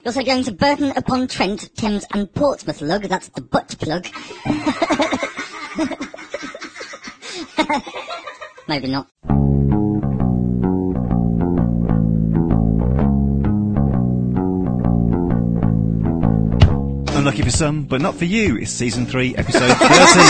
You're also going to Burton-upon-Trent, Thames and Portsmouth lug. That's the butt plug. Maybe not. Unlucky for some, but not for you. It's season 3, episode 13.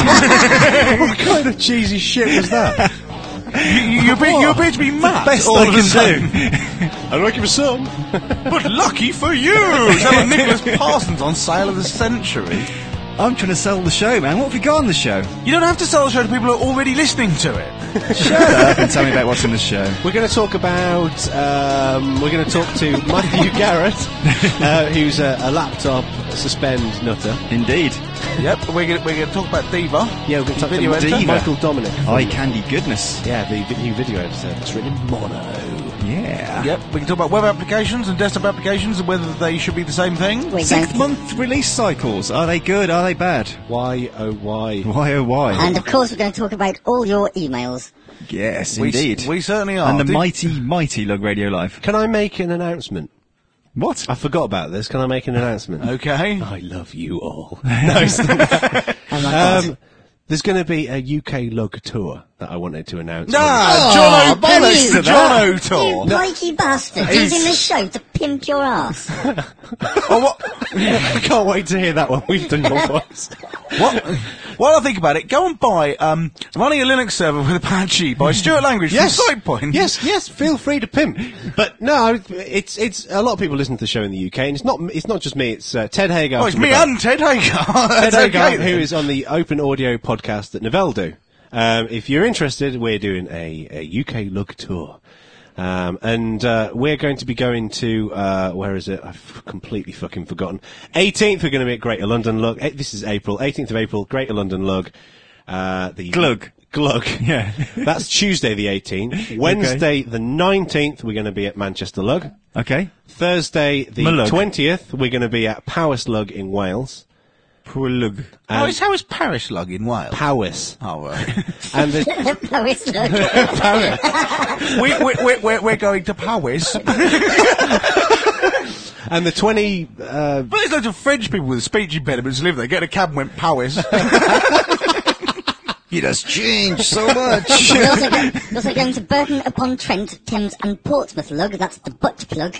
What kind of cheesy shit was that? You appear to be mad. Best all I of a can sudden. do. Unlucky for some. But lucky for you! Sound like Nicholas Parsons on Sale of the Century. I'm trying to sell the show, man. What have you got on the show? You don't have to sell the show to people who are already listening to it. Shut up and tell me about what's in the show. We're going to talk about. We're going to talk to Matthew Garrett, who's a laptop suspend nutter. Indeed. Yep, we're going to talk about Diva. Yeah, we're going to talk Video to editor. Diva. Michael Dominic. Eye candy goodness. Yeah, the new video editor. It's written in mono. Yeah. Yep, we can talk about web applications and desktop applications and whether they should be the same thing. We're going 6 to- month release cycles. Are they good? Are they bad? Why, oh, why? Why oh why? And of course, we're going to talk about all your emails. Yes, We- indeed. We certainly are. And the Did- mighty Lug Radio Live. Can I make an announcement? What? I forgot about this. Can I make an announcement? Okay. I love you all. No, it's not. Oh my God. There's going to be a UK lug tour that I wanted to announce. John bollocks to John You O'Toole. pikey bastard, using the show to pimp your ass. Oh, what? I can't wait to hear that one. We've done your voice. What? While I think about it, go and buy running a Linux server with Apache by Stuart Language from SidePoint. Yes, feel free to pimp. But no, it's a lot of people listen to the show in the UK, and it's not just me. It's Ted Hagar. Oh, it's from me Novell. and Ted Hagar. Ted That's Hagar, okay, who then. is on the Open Audio podcast that Novell do. If you're interested, we're doing a UK lug tour. And we're going to be going to, where is it? I've completely fucking forgotten. 18th, we're going to be at Greater London Lug. This is April. 18th of April, Greater London Lug. Glug. Yeah. That's Tuesday the 18th. Wednesday the 19th, we're going to be at Manchester Lug. Okay. Thursday the Malug. 20th, we're going to be at Powys Lug in Wales. Poor Lug. How is Paris Lug in Wales? Powys. Oh, right. And the Powys lug. we're going to Paris. and the 20 But there's loads of French people with speech impediments who live there. Get a cab and went Paris. It has changed so much. We're also going to Burton-upon-Trent, Thames and Portsmouth lug. That's the butt plug.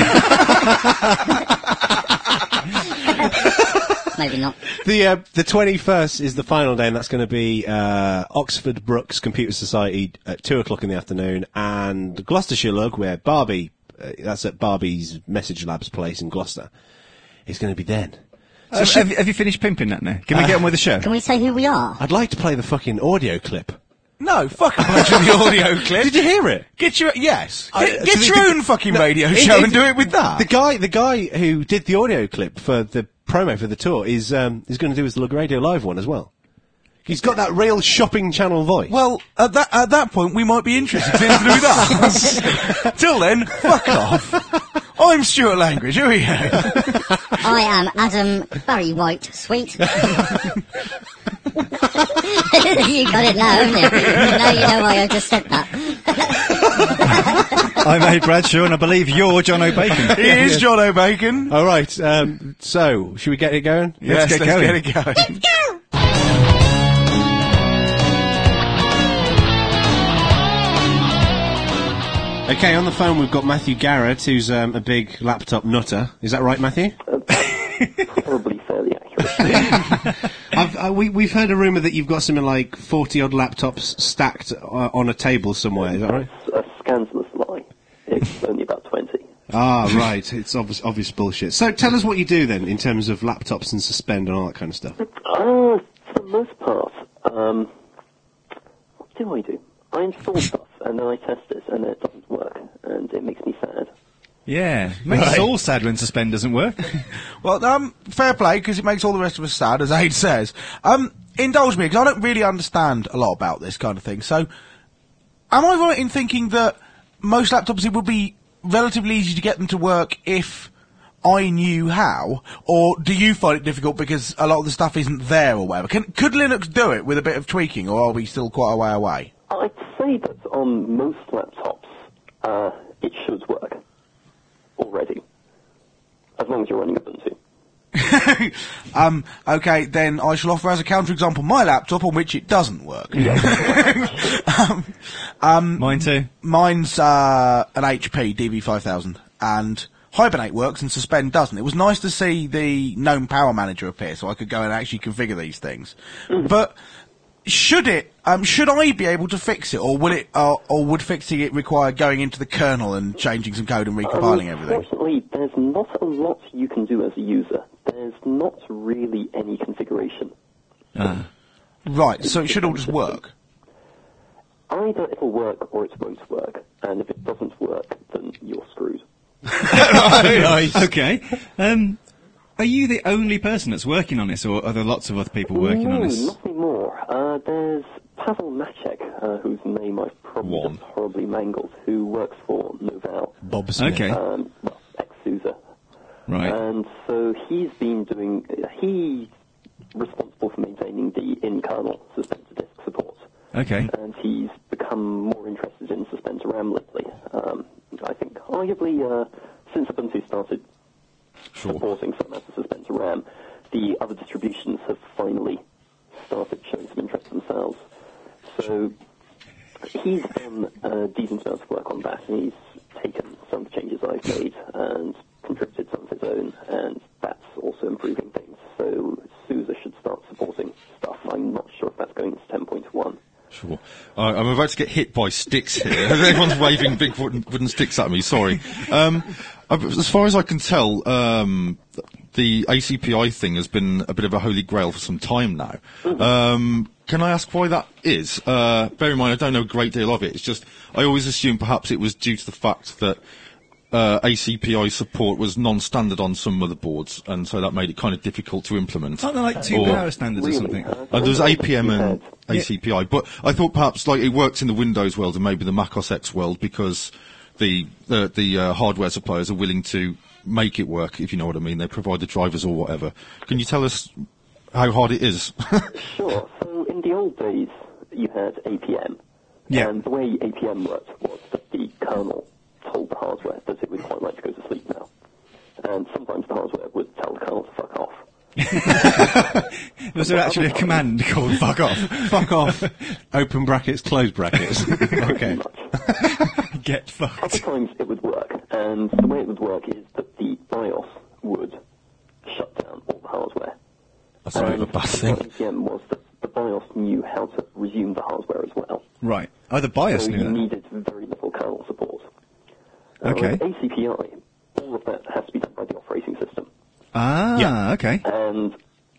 Maybe not. The 21st is the final day, and that's going to be Oxford Brookes Computer Society at 2:00 in the afternoon, and Gloucestershire Lug, where Barbie, that's at Barbie's Message Labs place in Gloucester, is going to be then. So have you finished pimping that now? Can we get on with the show? Can we say who we are? I'd like to play the fucking audio clip. No, fuck a bunch of the audio clip. Did you hear it? Get your yes. So Get your own fucking radio show and do it with that. The guy who did the audio clip for the promo for the tour is going to do his Lug Radio Live one as well. He's got that real shopping channel voice. Well, at that point, we might be interested in him to do that. Till then, fuck off. I'm Stuart Language. Who are you? I am Adam Barry White Sweet. You got it now, haven't you? Now you know why I just said that. I'm Abe Bradshaw, and I believe you're John O'Bacon. He is John O'Bacon. All right. So, should we get it going? Yes, Let's get going. Get it going. Okay, on the phone we've got Matthew Garrett, who's a big laptop nutter. Is that right, Matthew? Probably fairly accurate. We've heard a rumour that you've got something like 40-odd laptops stacked on a table somewhere. Is that right? A scandalous lie. It's only about 20. Ah, right. It's obvious bullshit. So tell us what you do then, in terms of laptops and suspend and all that kind of stuff. For the most part, what do I do? I install stuff, and then I test it, and then it doesn't work, and it makes me sad. Yeah. Makes us all sad when suspend doesn't work. Well, fair play, because it makes all the rest of us sad, as Aid says. Indulge me, because I don't really understand a lot about this kind of thing. So, am I right in thinking that most laptops, it would be relatively easy to get them to work if I knew how? Or do you find it difficult because a lot of the stuff isn't there or whatever? Could Linux do it with a bit of tweaking, or are we still quite a way away? I'd say that on most laptops, it should work already. As long as you're running Ubuntu. Okay, then I shall offer as a counterexample my laptop on which it doesn't work. Mine too. Mine's an HP DV5000, and Hibernate works and Suspend doesn't. It was nice to see the GNOME Power Manager appear, so I could go and actually configure these things. But should I be able to fix it, or would fixing it require going into the kernel and changing some code and recompiling everything? Unfortunately, there's not a lot you can do as a user. There's not really any configuration. Right, so it should all just work. Either it'll work or it won't work, and if it doesn't work, then you're screwed. Nice. Okay. Are you the only person that's working on this, or are there lots of other people working on this? No, not anymore. There's Pavel Macek, whose name I've probably just horribly mangled, who works for Novell. Bob Smith. Okay. Ex-SUSE. Right. And so he's responsible for maintaining the in-kernel suspended disk support. Okay. And he's become more interested in suspended RAM lately. I think arguably since Ubuntu started supporting some amount of suspended RAM, the other distributions have finally started showing some interest themselves. So he's done a decent amount of work on that, and he's taken some of the changes I've made and contributed some of his own, and that's also improving things. So SUSE should start supporting stuff. I'm not sure if that's going to 10.1. Sure. I'm about to get hit by sticks here. Everyone's waving big wooden sticks at me, sorry. As far as I can tell, the ACPI thing has been a bit of a holy grail for some time now. Can I ask why that is? Bear in mind, I don't know a great deal of it. It's just, I always assumed perhaps it was due to the fact that ACPI support was non-standard on some motherboards, and so that made it kind of difficult to implement. Aren't there like two power standards or something? There's APM and ACPI, but I thought perhaps like it works in the Windows world and maybe the Mac OS X world because the hardware suppliers are willing to make it work, if you know what I mean. They provide the drivers or whatever. Can you tell us how hard it is? Sure. So in the old days, you had APM. Yeah. And the way APM worked was that the kernel told the hardware that it would quite like to go to sleep now. And sometimes the hardware would tell the kernel to fuck off. Was there actually a command called fuck off? Fuck off. Open brackets, close brackets. Okay. Get Other fucked. times it would work, and the way it would work is that the BIOS would shut down all the hardware. That's a bit of a bad thing. What APM was that the BIOS knew how to resume the hardware as well. Right. Oh, the BIOS So knew you that. needed very little kernel support. Okay. With ACPI, all of that has to be done by the operating system. Ah, okay. And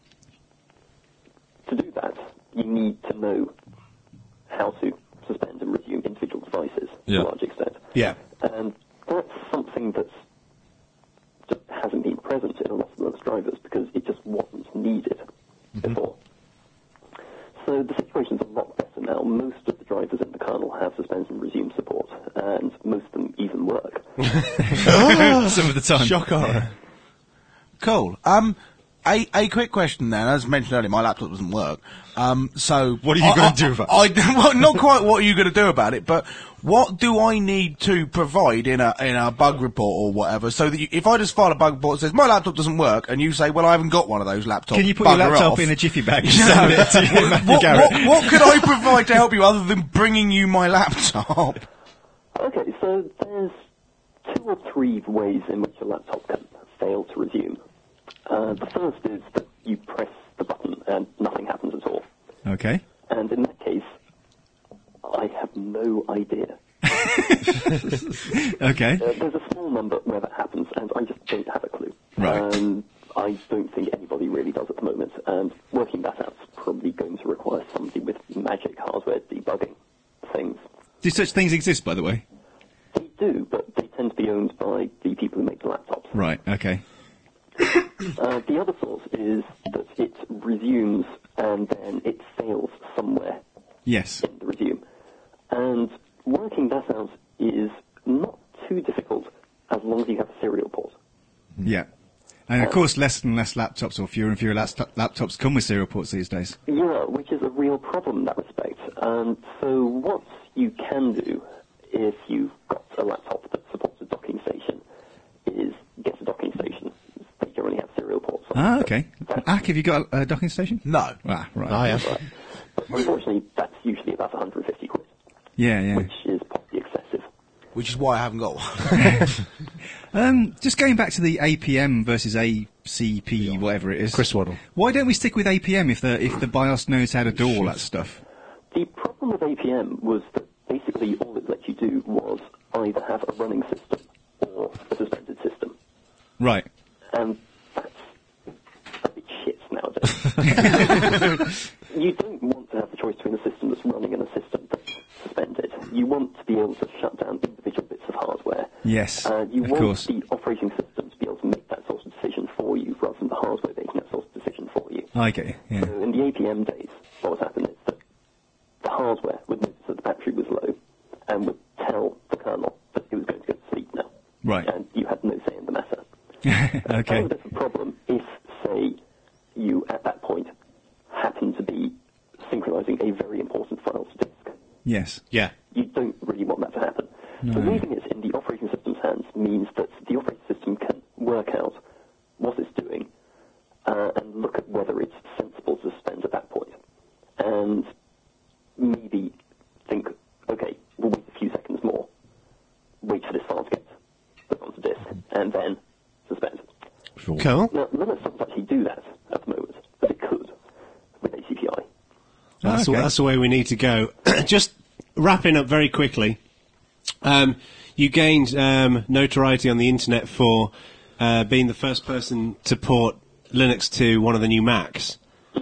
to do that, you need to know how to suspend and resume individual devices to a large extent. Yeah. And that's something that just hasn't been present in a lot of those drivers because it just wasn't needed before. So the situation's a lot better now. Most of the drivers in the kernel have suspend and resume support, and most of them even work. Some of the time. Shock horror. Cool. A quick question then. As mentioned earlier, my laptop doesn't work. So What are you gonna do about it? Well, not quite what are you going to do about it, but what do I need to provide in a bug report or whatever, so that if I just file a bug report that says my laptop doesn't work, and you say, well, I haven't got one of those laptops. Can you put your bugger laptop off. in a jiffy bag and send it to Matthew Garrett? What could I provide to help you other than bringing you my laptop? Okay, so there's 2 or 3 ways in which a laptop can fail to resume. The first is that you press the button and nothing happens at all. Okay. And in that case, I have no idea. Okay. There's a small number where that happens, and I just don't have a clue. Right. I don't think anybody really does at the moment, and working that out is probably going to require somebody with magic hardware debugging things. Do such things exist, by the way? They do, but they tend to be owned by the people who make the laptops. Right, okay. The other source is that it resumes and then it fails somewhere Yes. in the resume. And working that out is not too difficult as long as you have a serial port. Yeah. And of course, less and less laptops, or fewer and fewer laptops come with serial ports these days. Yeah, which is a real problem in that respect. So what you can do if you've got a laptop that supports a docking station is get a docking station Ah, okay. Ack, have you got a docking station? No. Ah, right. I am. But unfortunately, that's usually about 150 quid, Yeah. which is possibly excessive. Which is why I haven't got one. Just going back to the APM versus ACP, whatever it is. Chris Waddle. Why don't we stick with APM if the BIOS knows how to do all that stuff? The problem with APM was that basically all it let you do was either have a running system or a suspended system. Right. And that's a bit shit nowadays. You don't want to have the choice between a system that's running and a system that's suspended. You want to be able to shut down individual bits of hardware. Yes, You of want course. the operating system to be able to make that sort of decision for you rather than the hardware making that sort of decision for you. I get you, yeah. So in the APM days, what would happen is that the hardware would notice that the battery was low and would tell the kernel that it was going to go to sleep now. Right. And you had no say in the matter. Okay. And there's a problem if, say, you at that point happen to be synchronizing a very important file to disk. Yes. Yeah. You don't really want that to happen. So leaving it in the operating system's hands means that the operating system can work out what it's doing and look at whether it's sensible to suspend at that point. And maybe think, okay, we'll wait a few seconds more, wait for this file to get put onto disk, and then suspend. Cool. Now, Linux doesn't actually do that at the moment, but it could with ACPI. That's, Okay. that's the way we need to go. Just wrapping up very quickly. You gained notoriety on the internet for being the first person to port Linux to one of the new Macs.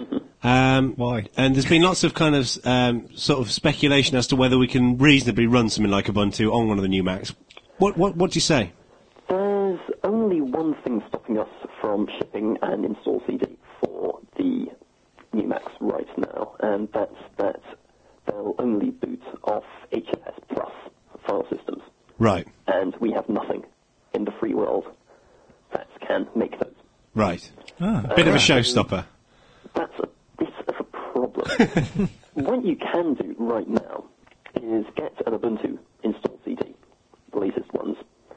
Why? And there's been lots of kind of sort of speculation as to whether we can reasonably run something like Ubuntu on one of the new Macs. What do you say? There's only one thing stopping us from shipping an install CD for the new Macs right now, and that's that they'll only boot off HFS Plus file systems. Right. And we have nothing in the free world that can make those. Right. Ah. A bit of a showstopper. That's a bit of a problem. What you can do right now is get an Ubuntu install CD, the latest ones,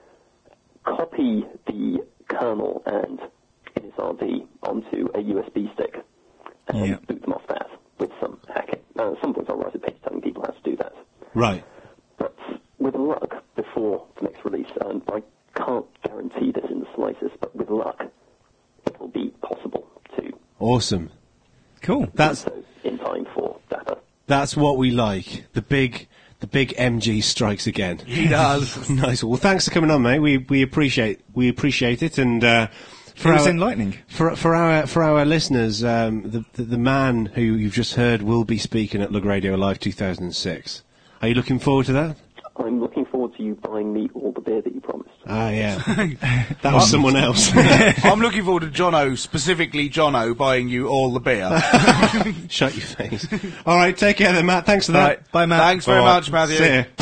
copy the kernel and NSRD onto a USB stick, and Yeah. boot them off that with some hacking. At some point I'll write a page telling people how to do that. Right. But with luck, before the next release, and I can't guarantee this in the slightest, but with luck, it'll be possible to Awesome. Cool. That's do so in time for Dapper. that's what we like. The big MG strikes again. He does. Nice. Well, thanks for coming on, mate. We appreciate it, and It was enlightening. for our listeners, the man who you've just heard will be speaking at Lug Radio Live 2006. Are you looking forward to that? I'm looking forward to you buying me all the beer that you promised. Ah, yeah. That was someone else. I'm looking forward to Jono, specifically Jono, buying you all the beer. Shut your face. All right, take care then, Matt. Thanks for that. Right. Bye, Matt. Thanks very much, Matthew. See ya.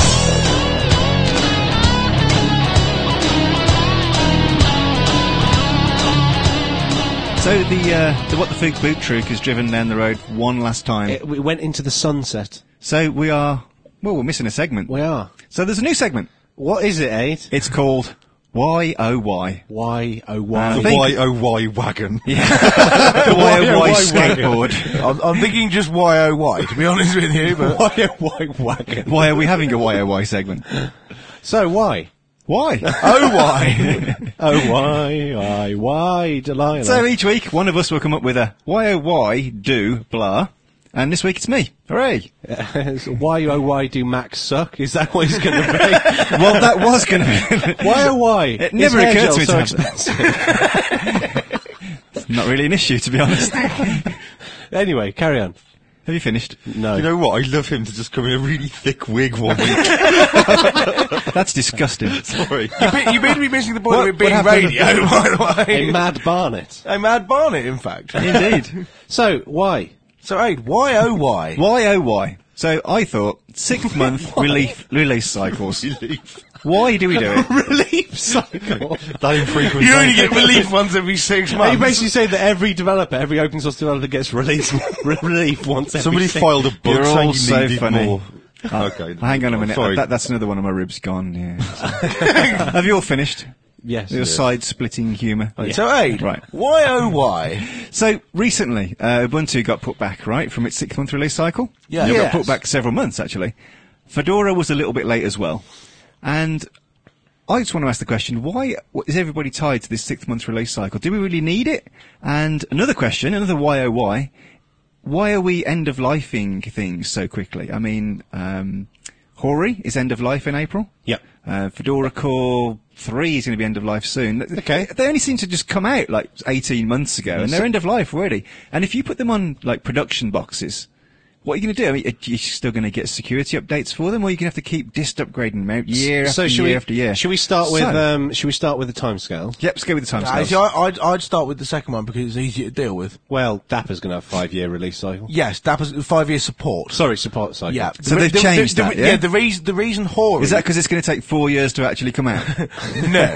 So the What the Fig boot truck has driven down the road one last time. We went into the sunset. So we're missing a segment. We are. So there's a new segment. What is it, Aid? It's called Why Oh Why. Why, oh, The why? YOY wagon. The Why Oh Why skateboard. I'm thinking just YOY, to be honest with you, but Why, oh, why wagon? Why are we having a Why Oh Why segment? So, why? Why? oh why? Oh, why, Delilah? So each week, one of us will come up with a Why Oh Why do blah, and this week it's me. Hooray! So why, oh, why do Macs suck? Is that what it's going to be? Well, that was going to be. Why, oh, why? It never is hair occurred gel to me so to have expensive? Not really an issue, to be honest. Anyway, carry on. Have you finished? No. You know what? I love him to just come in a really thick wig one week. That's disgusting. Sorry. You mean to be missing the point of it being happened? radio, by the way. A Mad Barnet. A Mad Barnet, in fact. Indeed. So, why? So, Aid, why oh why? Why oh why? So I thought 6th month release cycles. Why do we do it? Relief cycle. That infrequent. You only get relief once every 6 You months. basically say that every developer, every open source developer gets relief once every Somebody six- filed a book You're saying all you so needed funny. more. Okay. Hang on a minute. Sorry. That's another one of my ribs gone. Yeah. Have you all finished? Yes. Little it is. side-splitting humour. So, Aid, Right. why oh why? So recently, Ubuntu got put back, right, from its 6-month release cycle. Yeah. It Yes. got put back several months actually. Fedora was a little bit late as well, and I just want to ask the question: why is everybody tied to this 6-month release cycle? Do we really need it? And another question, another why oh why? Why are we end-of-lifing things so quickly? I mean, Hori is end-of-life in April. Yep. Fedora Core 3 is going to be end-of-life soon. Okay. They only seem to just come out like 18 months ago, and they're end-of-life already. And if you put them on like production boxes, what are you going to do? I mean, are you still going to get security updates for them, or are you going to have to keep disk upgrading them year after year after year? Should we start with the timescale? Yep, let's go with the See, timescales. I'd start with the second one because it's easier to deal with. Well, Dapper's going to have 5-year release cycle. Yes, Dapper's 5-year support. Sorry, support cycle. Yeah. So they've changed that, yeah? Yeah, the reason Hori... Is that because it's going to take 4 years to actually come out? No.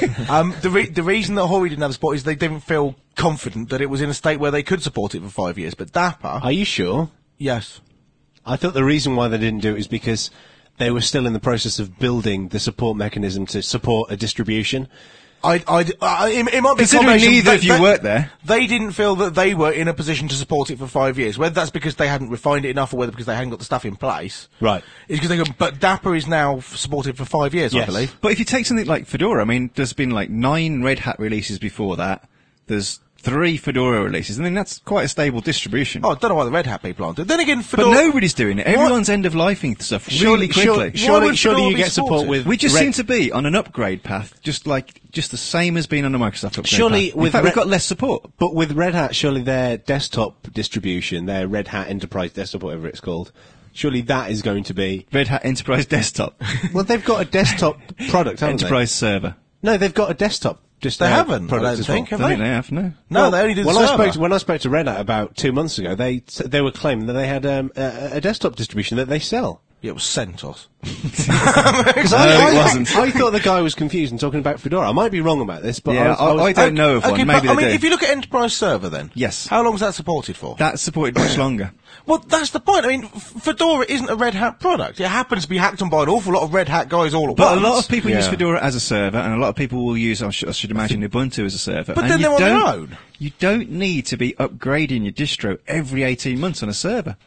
The reason that Hori didn't have support is they didn't feel confident that it was in a state where they could support it for 5 years. But Dapper... Are you sure? Yes. I thought the reason why they didn't do it is because they were still in the process of building the support mechanism to support a distribution. It might be a Considering combination. neither of you worked there. They didn't feel that they were in a position to support it for 5 years. Whether that's because they hadn't refined it enough or whether because they hadn't got the stuff in place. Right. It's because but Dapper is now supported for 5 years, I Yes. believe. But if you take something like Fedora, I mean, there's been like 9 Red Hat releases before that. There's 3 Fedora releases. I mean, that's quite a stable distribution. Oh, I don't know why the Red Hat people aren't doing it. Then again, but Fedora... nobody's doing it. Everyone's end-of-lifing stuff really quickly. Surely would you Fedora get be support supported? with... We just Red- seem to be on an upgrade path, just the same as being on a Microsoft upgrade Surely path. In with fact, Red- we've got less support. But with Red Hat, surely their desktop distribution, their Red Hat Enterprise Desktop, whatever it's called, surely that is going to be... Red Hat Enterprise Desktop. Well, they've got a desktop product, haven't Enterprise Server. they? No, they've got a desktop. They haven't, I product don't as think, well. have I they? think they have, no. No, they only did the When server. I spoke to Red Hat about 2 months ago, they were claiming that they had a desktop distribution that they sell. Yeah, it was CentOS. Because it wasn't. I thought the guy was confused and talking about Fedora. I might be wrong about this, but Yeah, I don't know of one. Okay, Maybe but, I they mean, do. if you look at Enterprise Server then... Yes. How long is that supported for? That's supported much longer. Well, that's the point. I mean, Fedora isn't a Red Hat product. It happens to be hacked on by an awful lot of Red Hat guys all at But once. a lot of people use Yeah. Fedora as a server, and a lot of people will use, I should imagine, Ubuntu as a server. But and then you they're on their don't- own. You don't need to be upgrading your distro every 18 months on a server.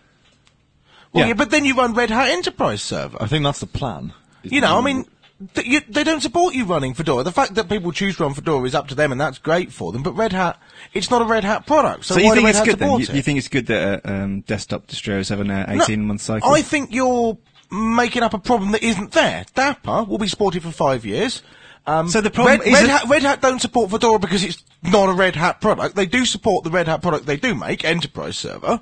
Well, Yeah. yeah, but then you run Red Hat Enterprise Server. I think that's the plan. You know, I mean, they don't support you running Fedora. The fact that people choose to run Fedora is up to them, and that's great for them. But Red Hat, it's not a Red Hat product. So, So you why do think Red it's Hat good then? support it? You think it's good that desktop distros have an No, 18-month cycle? I think you're making up a problem that isn't there. Dapper will be supported for 5 years. So the problem is that- Red Hat don't support Fedora because it's not a Red Hat product. They do support the Red Hat product they do make, Enterprise Server.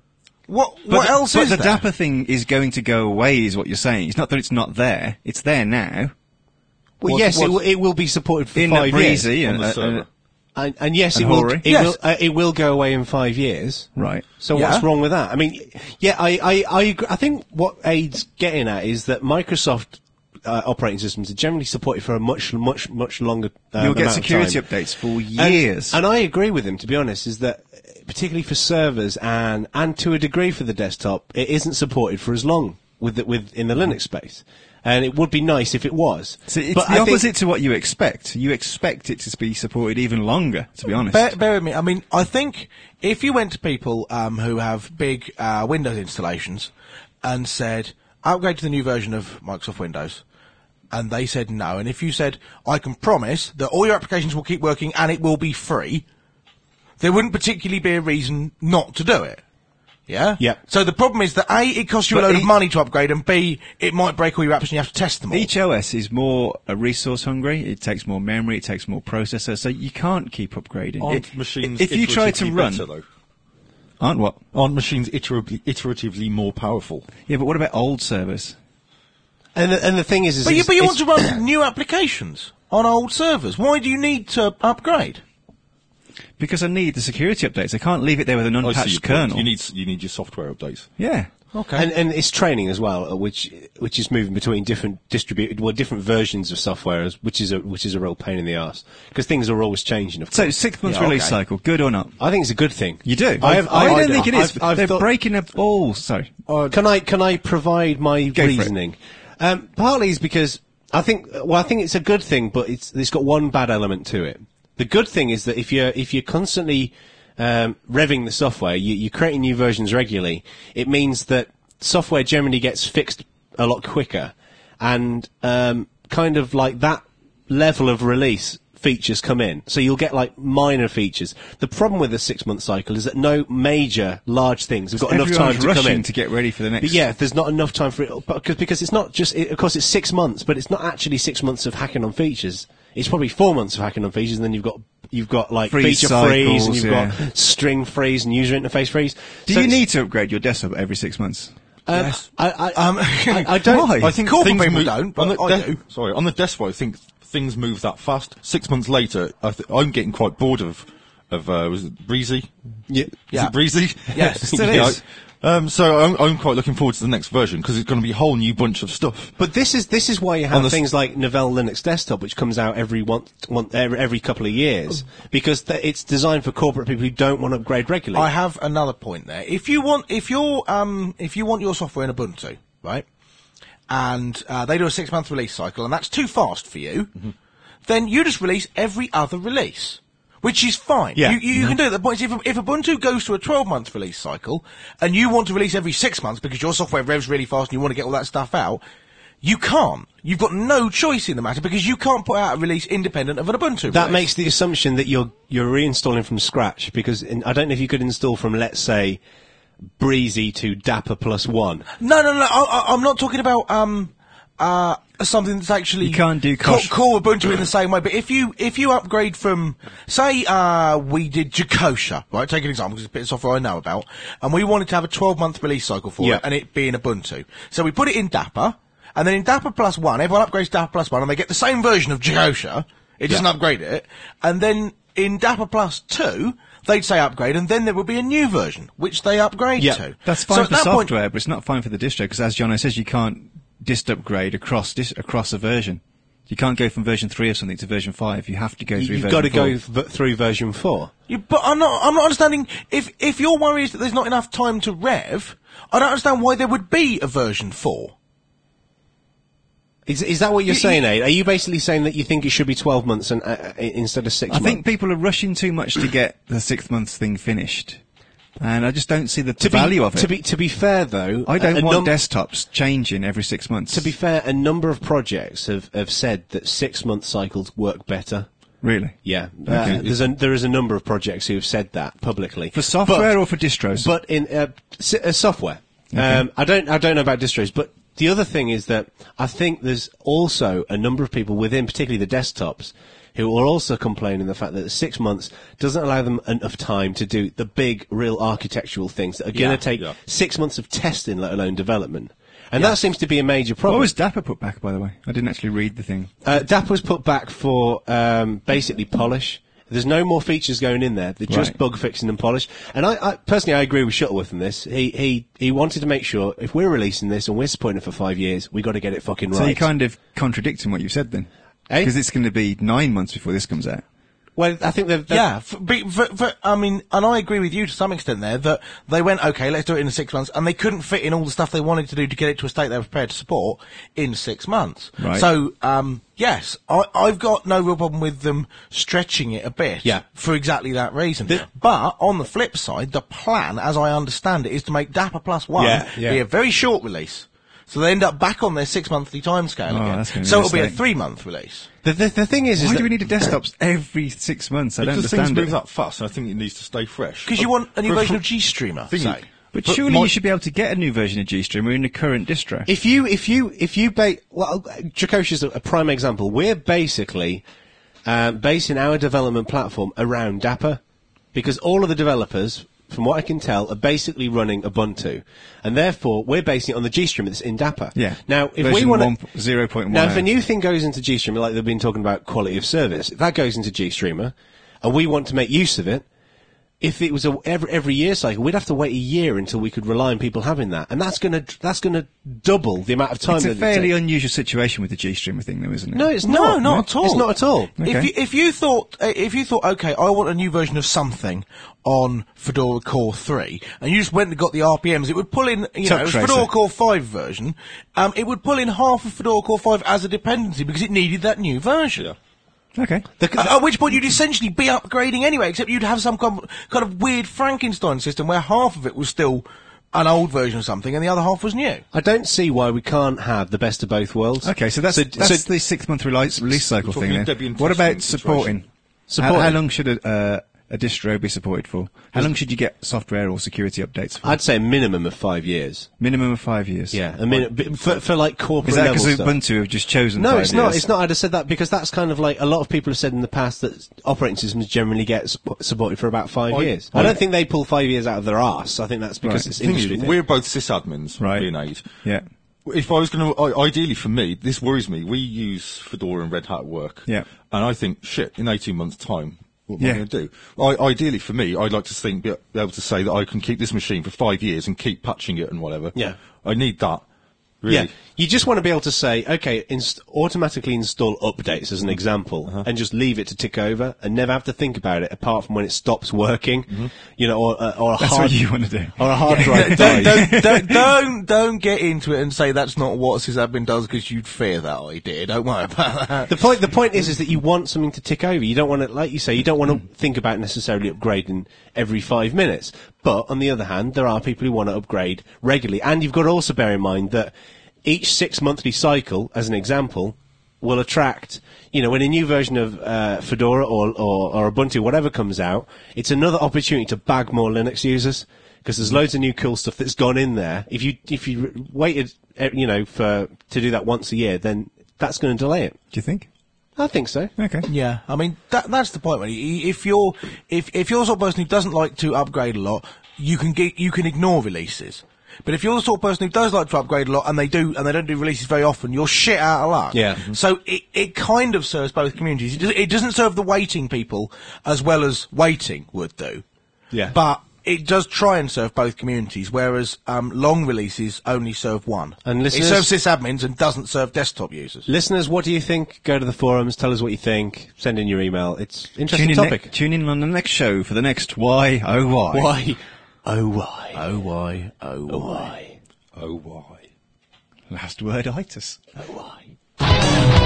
What else is the there? Dapper thing is going to go away, is what you're saying. It's not that it's not there. It's there now. Well, What's- yes, what's- it will be supported for In 5 years. Breezy on and, the server. And yes, And it will. Hori. Yes. It will go away in 5 years. right. So Yeah. what's wrong with that? I mean, yeah, I agree. I think what Aid's getting at is that Microsoft operating systems are generally supported for a much longer. You'll get amount of security time. updates for And- years. And I agree with him. To be honest, is that particularly for servers and to a degree for the desktop, it isn't supported for as long in the Linux space. And it would be nice if it was. So it's But the I think- opposite to what you expect. You expect it to be supported even longer, to be honest. Bear with me. I mean, I think if you went to people who have big Windows installations and said, upgrade to the new version of Microsoft Windows, and they said no, and if you said, I can promise that all your applications will keep working and it will be free, there wouldn't particularly be a reason not to do it. Yeah? Yeah. So the problem is that A, it costs you a But load of money to upgrade, and B, it might break all your apps and you have to test them all. Each OS is more resource hungry. It takes more memory. It takes more processor. So you can't keep upgrading. Aren't machines if you try to iteratively run, better, though? aren't what? Aren't machines iteratively more powerful? Yeah, but what about old servers? And the thing is But you it's- want to run new applications on old servers. Why do you need to upgrade? Because I need the security updates. I can't leave it there with an I see unpatched your point. kernel. You need your software updates. Yeah. Okay. And it's training as well, which is moving between different different versions of software, which is a real pain in the arse because things are always changing. Of course. So 6-month Yeah, release okay. cycle, good or not? I think it's a good thing. You do. I don't think it is. They're thought- breaking a ball. Sorry. Can I provide my Go for it. reasoning? Partly is because I think it's a good thing, but it's got one bad element to it. The good thing is that if you're constantly revving the software, you're creating new versions regularly. It means that software generally gets fixed a lot quicker, and kind of like that level of release features come in. So you'll get like minor features. The problem with the 6-month cycle is that no major large things have got enough time to come in to get ready for the next. But yeah, there's not enough time for it because it's not just. Of course, it's 6 months, but it's not actually 6 months of hacking on features. It's probably 4 months of hacking on features, and then you've got like Freeze feature cycles, freeze, and you've yeah. got string freeze and user interface freeze. Do So you it's- need to upgrade your desktop every 6 months? Yes. I don't. Why? I think Corporate things people move, don't, but I do. Sorry, on the desktop, I think things move that fast. 6 months later, I'm getting quite bored of was it Breezy? Yeah. Is it Breezy? Yes, it still Yeah, is. So I'm quite looking forward to the next version because it's going to be a whole new bunch of stuff. But this is why you On have the things like Novell Linux Desktop, which comes out every couple of years, because it's designed for corporate people who don't want to upgrade regularly. I have another point there. If you want your software in Ubuntu, right, and they do a 6-month release cycle, and that's too fast for you, then you just release every other release, which is fine. Yeah. You can do it. The point is, if Ubuntu goes to a 12-month release cycle, and you want to release every 6 months because your software revs really fast and you want to get all that stuff out, you can't. You've got no choice in the matter because you can't put out a release independent of an Ubuntu That release. makes the assumption that you're reinstalling from scratch, because I don't know if you could install from, let's say, Breezy to Dapper +1. No. I'm not talking about something that's actually You can't do Kosh. core Ubuntu in the same way. But if you upgrade from, say, we did Jacosha, right? Take an example, because it's a bit of software I know about, and we wanted to have a 12-month release cycle for Yeah. it, and it being Ubuntu. So we put it in Dapper, and then in Dapper +1, everyone upgrades Dapper +1, and they get the same version of Jacosha. It doesn't upgrade it, and then in Dapper +2. They'd say upgrade, and then there would be a new version, which they upgrade Yeah, to. That's So fine at for that point- software, but it's not fine for the distro, because as Jono says, you can't dist upgrade across a version. You can't go from version 3 or something to version 5. You have to go through You've version got to 4. go through version 4. But I'm not understanding, if your worry is that there's not enough time to rev, I don't understand why there would be a version 4. Is that what you're saying, Aid? Are you basically saying that you think it should be 12 months and instead of 6 I months? think people are rushing too much to get the 6 months thing finished. And I just don't see the to value of it. To be fair, though, I don't want num- desktops changing every 6 months. To be fair, a number of projects have said that 6-month cycles work better. Really? Yeah, Okay. there is a number of projects who have said that publicly For software But- or for distros? But in software, I don't know about distros, but the other thing is that I think there's also a number of people within, particularly the desktops, who are also complaining the fact that the 6 months doesn't allow them enough time to do the big, real architectural things that are going to take 6 months of testing, let alone development. And that seems to be a major What problem. was Dapper put back, by the way? I didn't actually read the thing. DAP was put back for basically polish. There's no more features going in there. They're just Right. bug fixing and polish. And I personally, I agree with Shuttleworth on this. He wanted to make sure if we're releasing this and we're supporting it for 5 years, we got to get it fucking right. So you're kind of contradicting what you said then. Eh? Because it's going to be 9 months before this comes out. Well, I think they've Yeah, I mean, and I agree with you to some extent there, that they went, okay, let's do it in 6 months, and they couldn't fit in all the stuff they wanted to do to get it to a state they were prepared to support in 6 months. Right. So, yes, I've got no real problem with them stretching it a bit. Yeah. For exactly that reason. But, on the flip side, the plan, as I understand it, is to make Dapper +1 Yeah. be a very short release. So they end up back on their 6 monthly timescale Oh, again. that's gonna be So a it'll be a mistake. 3-month release. The thing is Why that do we need the desktops every 6 months? I don't Because things understand move it. that fast, and I think it needs to stay fresh. Because you want a new But version of GStreamer, thing- say. But But surely my- you should be able to get a new version of GStreamer in the current distro. if you Jacosha is a prime example. We're basically basing our development platform around Dapper, because all of the developers, from what I can tell, are basically running Ubuntu, and therefore we're basing it on the GStreamer that's in Dapper. Yeah. Now, if Version we want 0.1. now, if a new thing goes into GStreamer, like they've been talking about quality of service, if that goes into GStreamer, and we want to make use of it, if it was every year cycle, we'd have to wait a year until we could rely on people having that, and that's gonna double the amount of time. It's a that it fairly takes. unusual situation with the G-Streamer thing, though, isn't it? No, it's No, not. not at all. It's not at all. Okay. If you thought, okay, I want a new version of something on Fedora Core 3, and you just went and got the RPMs, it would pull in, you know, Tuck it was Tracer. Fedora Core 5 version, it would pull in half of Fedora Core 5 as a dependency because it needed that new version. Yeah. Okay. At which point you'd essentially be upgrading anyway, except you'd have some kind of weird Frankenstein system where half of it was still an old version of something and the other half was new. I don't see why we can't have the best of both worlds. Okay, so that's the 6 month release cycle talking thing then. Debian What about testing supporting? Supporting. How long should a distro be supported for? How long should you get software or security updates for? I'd say a minimum of 5 years. Minimum of 5 years. Yeah, for like corporate Is that level because stuff. Ubuntu have just chosen? No, 5 it's not. years? It's not. I'd have said that because that's kind of like a lot of people have said in the past that operating systems generally get supported for about 5 years. I don't think they pull 5 years out of their arse. I think that's because Right. it's The thing is, industry. thing. we're both sysadmins, Right. being 8. Yeah. If I was going to, ideally for me, this worries me. We use Fedora and Red Hat at work. Yeah. And I think, shit, in 18 months' time, what am Yeah. I going to do? Ideally for me, I'd like to be able to say that I can keep this machine for 5 years and keep patching it and whatever. Yeah. I need that. Really. Yeah, you just want to be able to say, okay, automatically install updates as an example, and just leave it to tick over, and never have to think about it apart from when it stops working, you know, or a That's hard what you want to do. or a hard drive dies. Don't get into it and say that's not what sysadmin does because you'd fear that idea. Don't worry about that. The point is that you want something to tick over. You don't want to, like you say, you don't want to think about necessarily upgrading every 5 minutes. But on the other hand, there are people who want to upgrade regularly, and you've got to also bear in mind that each 6 monthly cycle, as an example, will attract, you know, when a new version of Fedora or Ubuntu, whatever comes out, it's another opportunity to bag more Linux users because there's loads of new cool stuff that's gone in there. If you waited, you know, to do that once a year, then that's going to delay it. Do you think? I think so. Okay. Yeah, I mean that's the point. Really. If you're sort of person who doesn't like to upgrade a lot, you can ignore releases. But if you're the sort of person who does like to upgrade a lot and they don't do releases very often, you're shit out of luck. Yeah. So it kind of serves both communities. It doesn't serve the waiting people as well as waiting would do. Yeah. But it does try and serve both communities, whereas long releases only serve one. And it listeners- serves sysadmins and doesn't serve desktop users. Listeners, what do you think? Go to the forums, tell us what you think, send in your email. It's an interesting topic. Tune in on the next show for the next Why, Oh Why. Why? Oh, why? Oh why? Oh Oh, why? why? Oh, why? Last word, itis. Oh, why?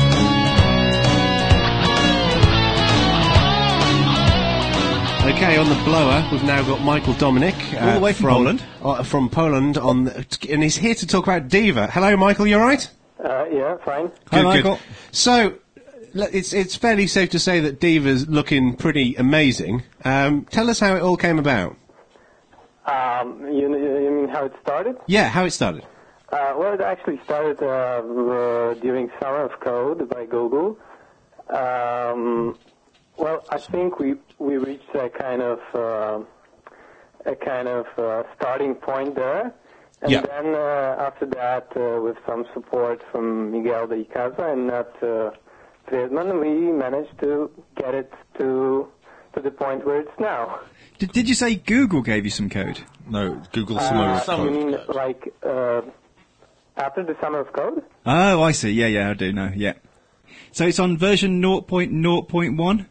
Okay, on the blower, we've now got Michael Dominic. All the way from Poland. From Poland, and he's here to talk about Diva. Hello, Michael, you alright? Yeah, fine. Hi, Michael. So, it's fairly safe to say that Diva's looking pretty amazing. Tell us how it all came about. You mean how it started? Yeah, how it started. Well, it actually started during Summer of Code by Google. Well, I think we reached a kind of starting point there, and Yeah. then after that, with some support from Miguel de Icaza and Nat Friedman, we managed to get it to the point where it's now. Did you say Google gave you some code? No, Google Summer of You Code. mean like after the Summer of Code? Oh, I see. Yeah, I do know. Yeah. So it's on version 0.0.1?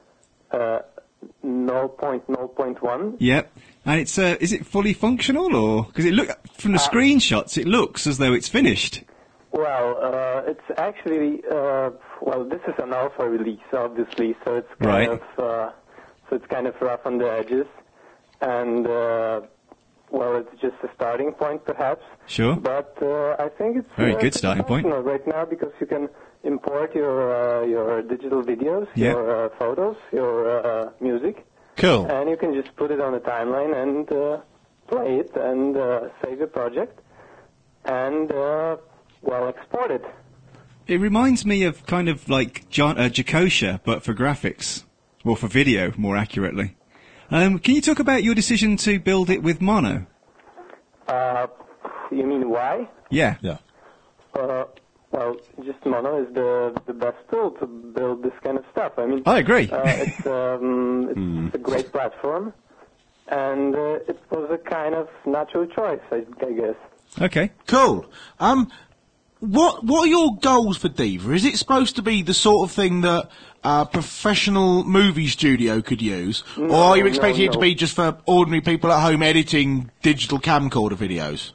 0.0.1. Yep. And it's is it fully functional or because it from the screenshots it looks as though it's finished. Well, it's actually well, this is an alpha release, obviously, so it's Right. kind of rough on the edges, and well, it's just a starting point, perhaps. Sure. But I think it's Very good starting point. functional right now because you can import your digital videos, Yeah. your photos, your music. Cool. And you can just put it on the timeline and play it and save your project and, well, export it. It reminds me of kind of like Jacosha, but for graphics. Or for video, more accurately. Can you talk about your decision to build it with Mono? You mean why? Yeah. Yeah. Well, just Mono is the best tool to build this kind of stuff. I mean, I agree. It's a great platform, and it was a kind of natural choice, I guess. Okay. Cool. What are your goals for Diva? Is it supposed to be the sort of thing that a professional movie studio could use, or are you expecting it to be just for ordinary people at home editing digital camcorder videos?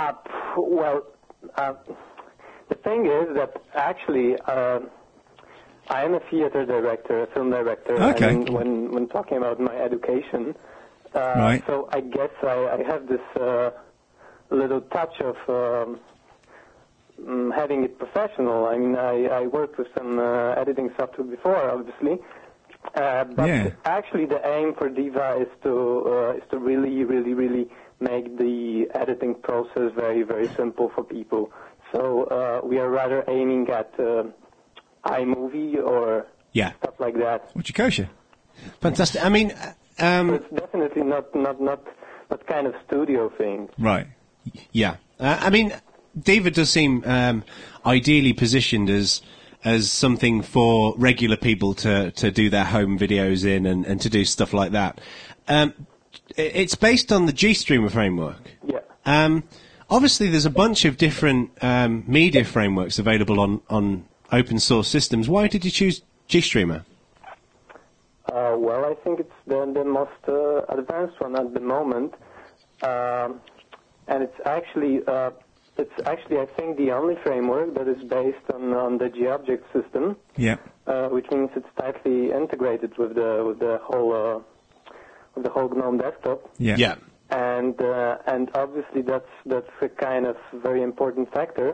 The thing is that actually, I am a theater director, a film director, Okay. and when talking about my education, Right. so I guess I have this little touch of having it professional. I mean, I worked with some editing software before, obviously, but Yeah. actually the aim for Diva is to really make the editing process very, very simple for people. So we are rather aiming at iMovie or Yeah. stuff like that. What's your kosher? Fantastic. I mean, So it's definitely not kind of studio thing. Right. yeah. I mean, Diva does seem ideally positioned as something for regular people to do their home videos in and to do stuff like that. It's based on the GStreamer framework. Yeah. Obviously, there's a bunch of different media frameworks available on open source systems. Why did you choose GStreamer? Well, I think it's the most advanced one at the moment, and it's actually I think the only framework that is based on the GObject system, Yeah. which means it's tightly integrated with the whole GNOME desktop. Yeah. Yeah. And obviously that's a kind of very important factor.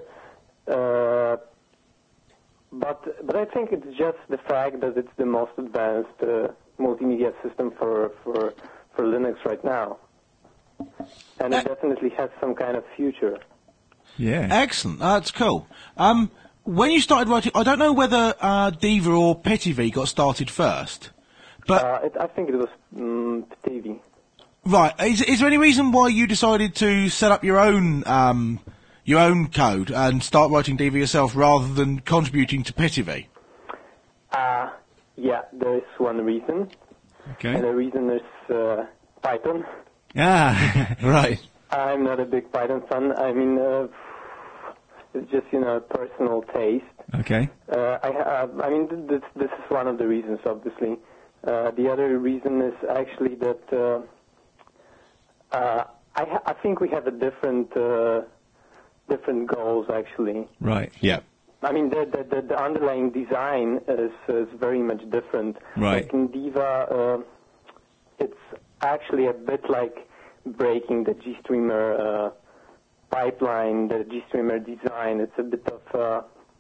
But I think it's just the fact that it's the most advanced multimedia system for Linux right now, and it definitely has some kind of future. Yeah. Excellent. That's cool. When you started writing, I don't know whether Diva or PettyV got started first, but I think it was TV. right. Is there any reason why you decided to set up your own code and start writing Diva yourself rather than contributing to PettyV? Yeah, there is one reason, and Okay. the reason is Python. Ah. Right. I'm not a big Python fan. I mean, it's just personal taste. Okay. I mean, this is one of the reasons, obviously. The other reason is actually that I think we have a different goals, actually. Right. Yeah. I mean, the underlying design is very much different. Right. Like in Diva, it's actually a bit like breaking the GStreamer pipeline, the GStreamer design. It's a bit of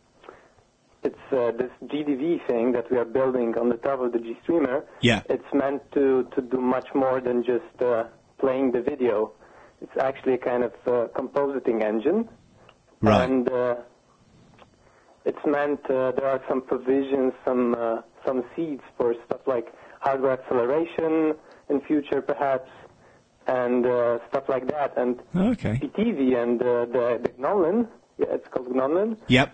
this GDV thing that we are building on the top of the GStreamer. Yeah. It's meant to do much more than just playing the video. It's actually a kind of compositing engine. Right. And it's meant, there are some provisions, some seeds for stuff like hardware acceleration in future perhaps, and stuff like that. And Okay. PTV and the Gnolin, yeah, it's called Gnolin. Yep.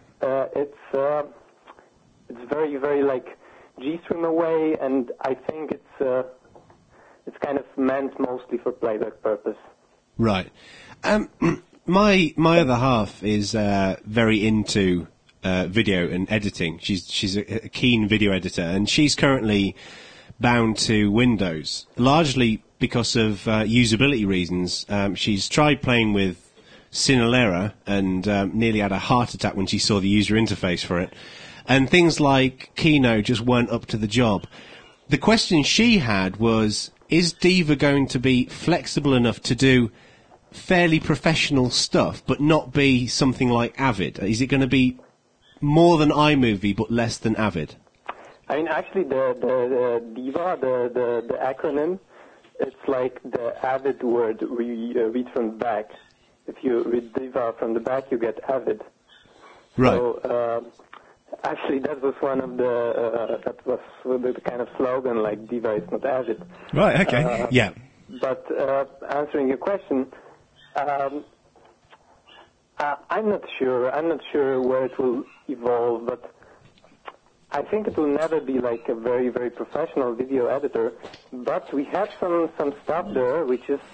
It's very, very like GStreamer way, and I think it's kind of meant mostly for playback purpose. Right. My other half is very into video and editing. She's a keen video editor, and she's currently bound to Windows, largely because of usability reasons. She's tried playing with Sinalera and nearly had a heart attack when she saw the user interface for it. And things like Kino just weren't up to the job. The question she had was, is Diva going to be flexible enough to do fairly professional stuff, but not be something like Avid? Is it going to be more than iMovie, but less than Avid? I mean, actually, the Diva, the acronym, it's like the Avid word we read from the back. If you read Diva from the back, you get Avid. Right. So, actually, that was one of the kind of slogan, like Diva is not Avid. Right. Okay. Yeah. But answering your question, I'm not sure. I'm not sure where it will evolve, but I think it will never be like a very, very professional video editor. But we have some stuff there, which is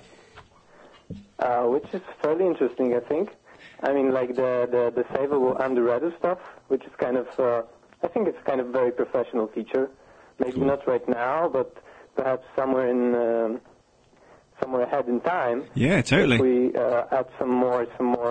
fairly interesting, I think. I mean, like the savable under stuff, which is kind of, I think it's kind of very professional feature. Maybe not right now, but perhaps somewhere ahead in time. Yeah, totally. If we add some more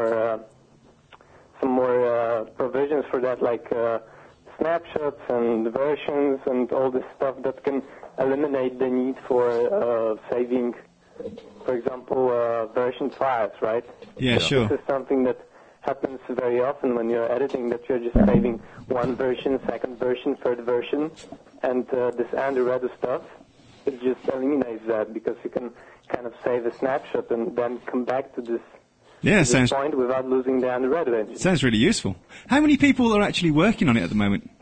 provisions for that, like snapshots and versions and all this stuff that can eliminate the need for saving, for example, version files, right? Yeah, sure. This is something that happens very often when you're editing, that you're just saving one version, second version, third version, and this Android stuff, it just eliminates that, because you can kind of save a snapshot and then come back to this, sounds point without losing the Android engine. sounds really useful. How many people are actually working on it at the moment?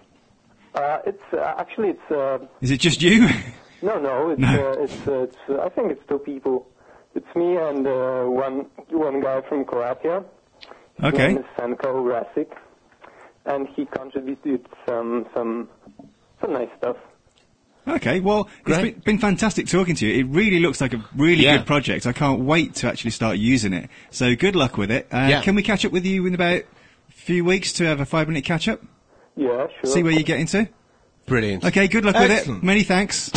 It's Is it just you? No. It's I think it's two people. It's me and one guy from Croatia. His Okay. name is Senko Rasic, and he contributed some nice stuff. Okay, well, it's been fantastic talking to you. It really looks like a really good project. I can't wait to actually start using it. So good luck with it. Can we catch up with you in about a few weeks to have a 5-minute catch-up? Yeah, sure. See where you're getting to? Brilliant. Okay, good luck with Excellent. it. Many thanks.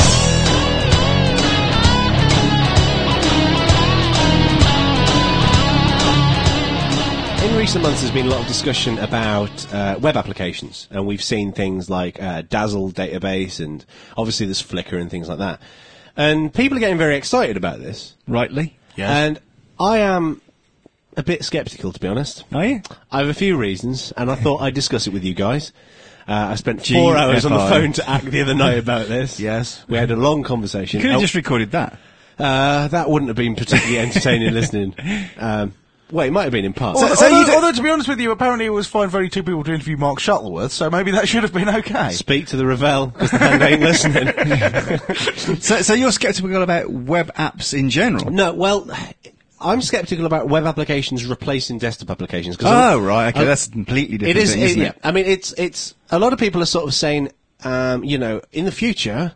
In recent months, there's been a lot of discussion about web applications, and we've seen things like Dazzle database, and obviously there's Flickr and things like that. And people are getting very excited about this. Rightly. And I am a bit sceptical, to be honest. Are you? I have a few reasons, and I thought I'd discuss it with you guys. I spent 4 hours on the GFI. phone to ACT the other night about this. Yes. We had a long conversation. Could have just recorded that. That wouldn't have been particularly entertaining listening. Well, it might have been in part. Although, to be honest with you, apparently it was fine for only two people to interview Mark Shuttleworth, so maybe that should have been okay. Speak to the Ravel, because the hand ain't listening. So you're sceptical about web apps in general? No, well, I'm sceptical about web applications replacing desktop applications. Oh, right. Okay, that's a completely different It is, thing, isn't it? I mean, it's, a lot of people are sort of saying, in the future,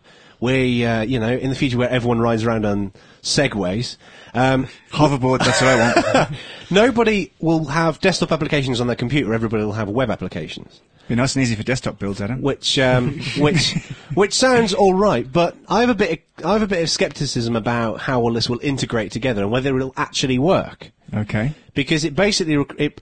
in the future where everyone rides around on Segways, Hoverboard, that's what I want. nobody will have desktop applications on their computer, everybody will have web applications. Be nice and easy for desktop builds, Adam. Which sounds all right, but I have a bit of skepticism about how all this will integrate together and whether it'll actually work. Okay. Because it basically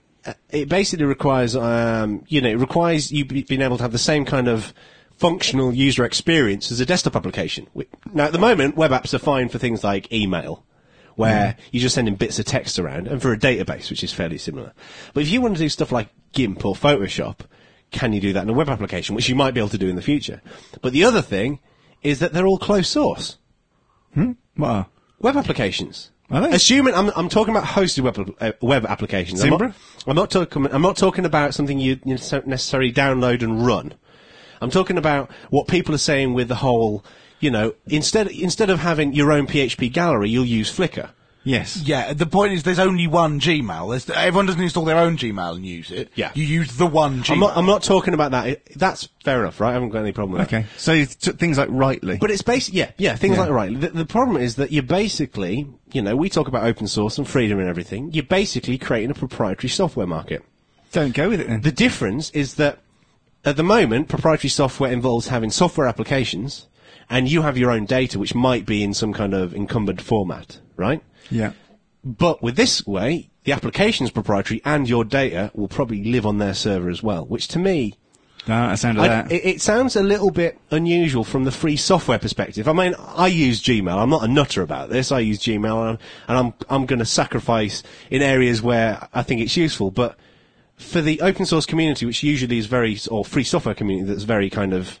requires it requires you being able to have the same kind of functional user experience as a desktop application. Now, at the moment, web apps are fine for things like email, where you're just sending bits of text around, and for a database, which is fairly similar. But if you want to do stuff like GIMP or Photoshop, can you do that in a web application, which you might be able to do in the future? But the other thing is that they're all closed source. What are? Web applications. Are they? Assuming I'm talking about hosted web applications. Zimbra? I'm not talking about something you necessarily download and run. I'm talking about what people are saying with the whole, instead of having your own PHP gallery, you'll use Flickr. Yes. Yeah, the point is there's only one Gmail. Everyone doesn't install their own Gmail and use it. Yeah. You use the one Gmail. I'm not talking about that. That's fair enough, right? I haven't got any problem with that. Okay. So you took things like Rightly. But it's basically, things like Rightly. The problem is that you're basically, we talk about open source and freedom and everything. You're basically creating a proprietary software market. Don't go with it then. The difference is that at the moment, proprietary software involves having software applications, and you have your own data, which might be in some kind of encumbered format, right? Yeah. But with this way, the application's proprietary, and your data will probably live on their server as well, which to me, I sound of that. it sounds a little bit unusual from the free software perspective. I mean, I use Gmail. I'm not a nutter about this. I use Gmail, and I'm going to sacrifice in areas where I think it's useful. But for the open source community, which usually is or free software community that's very kind of,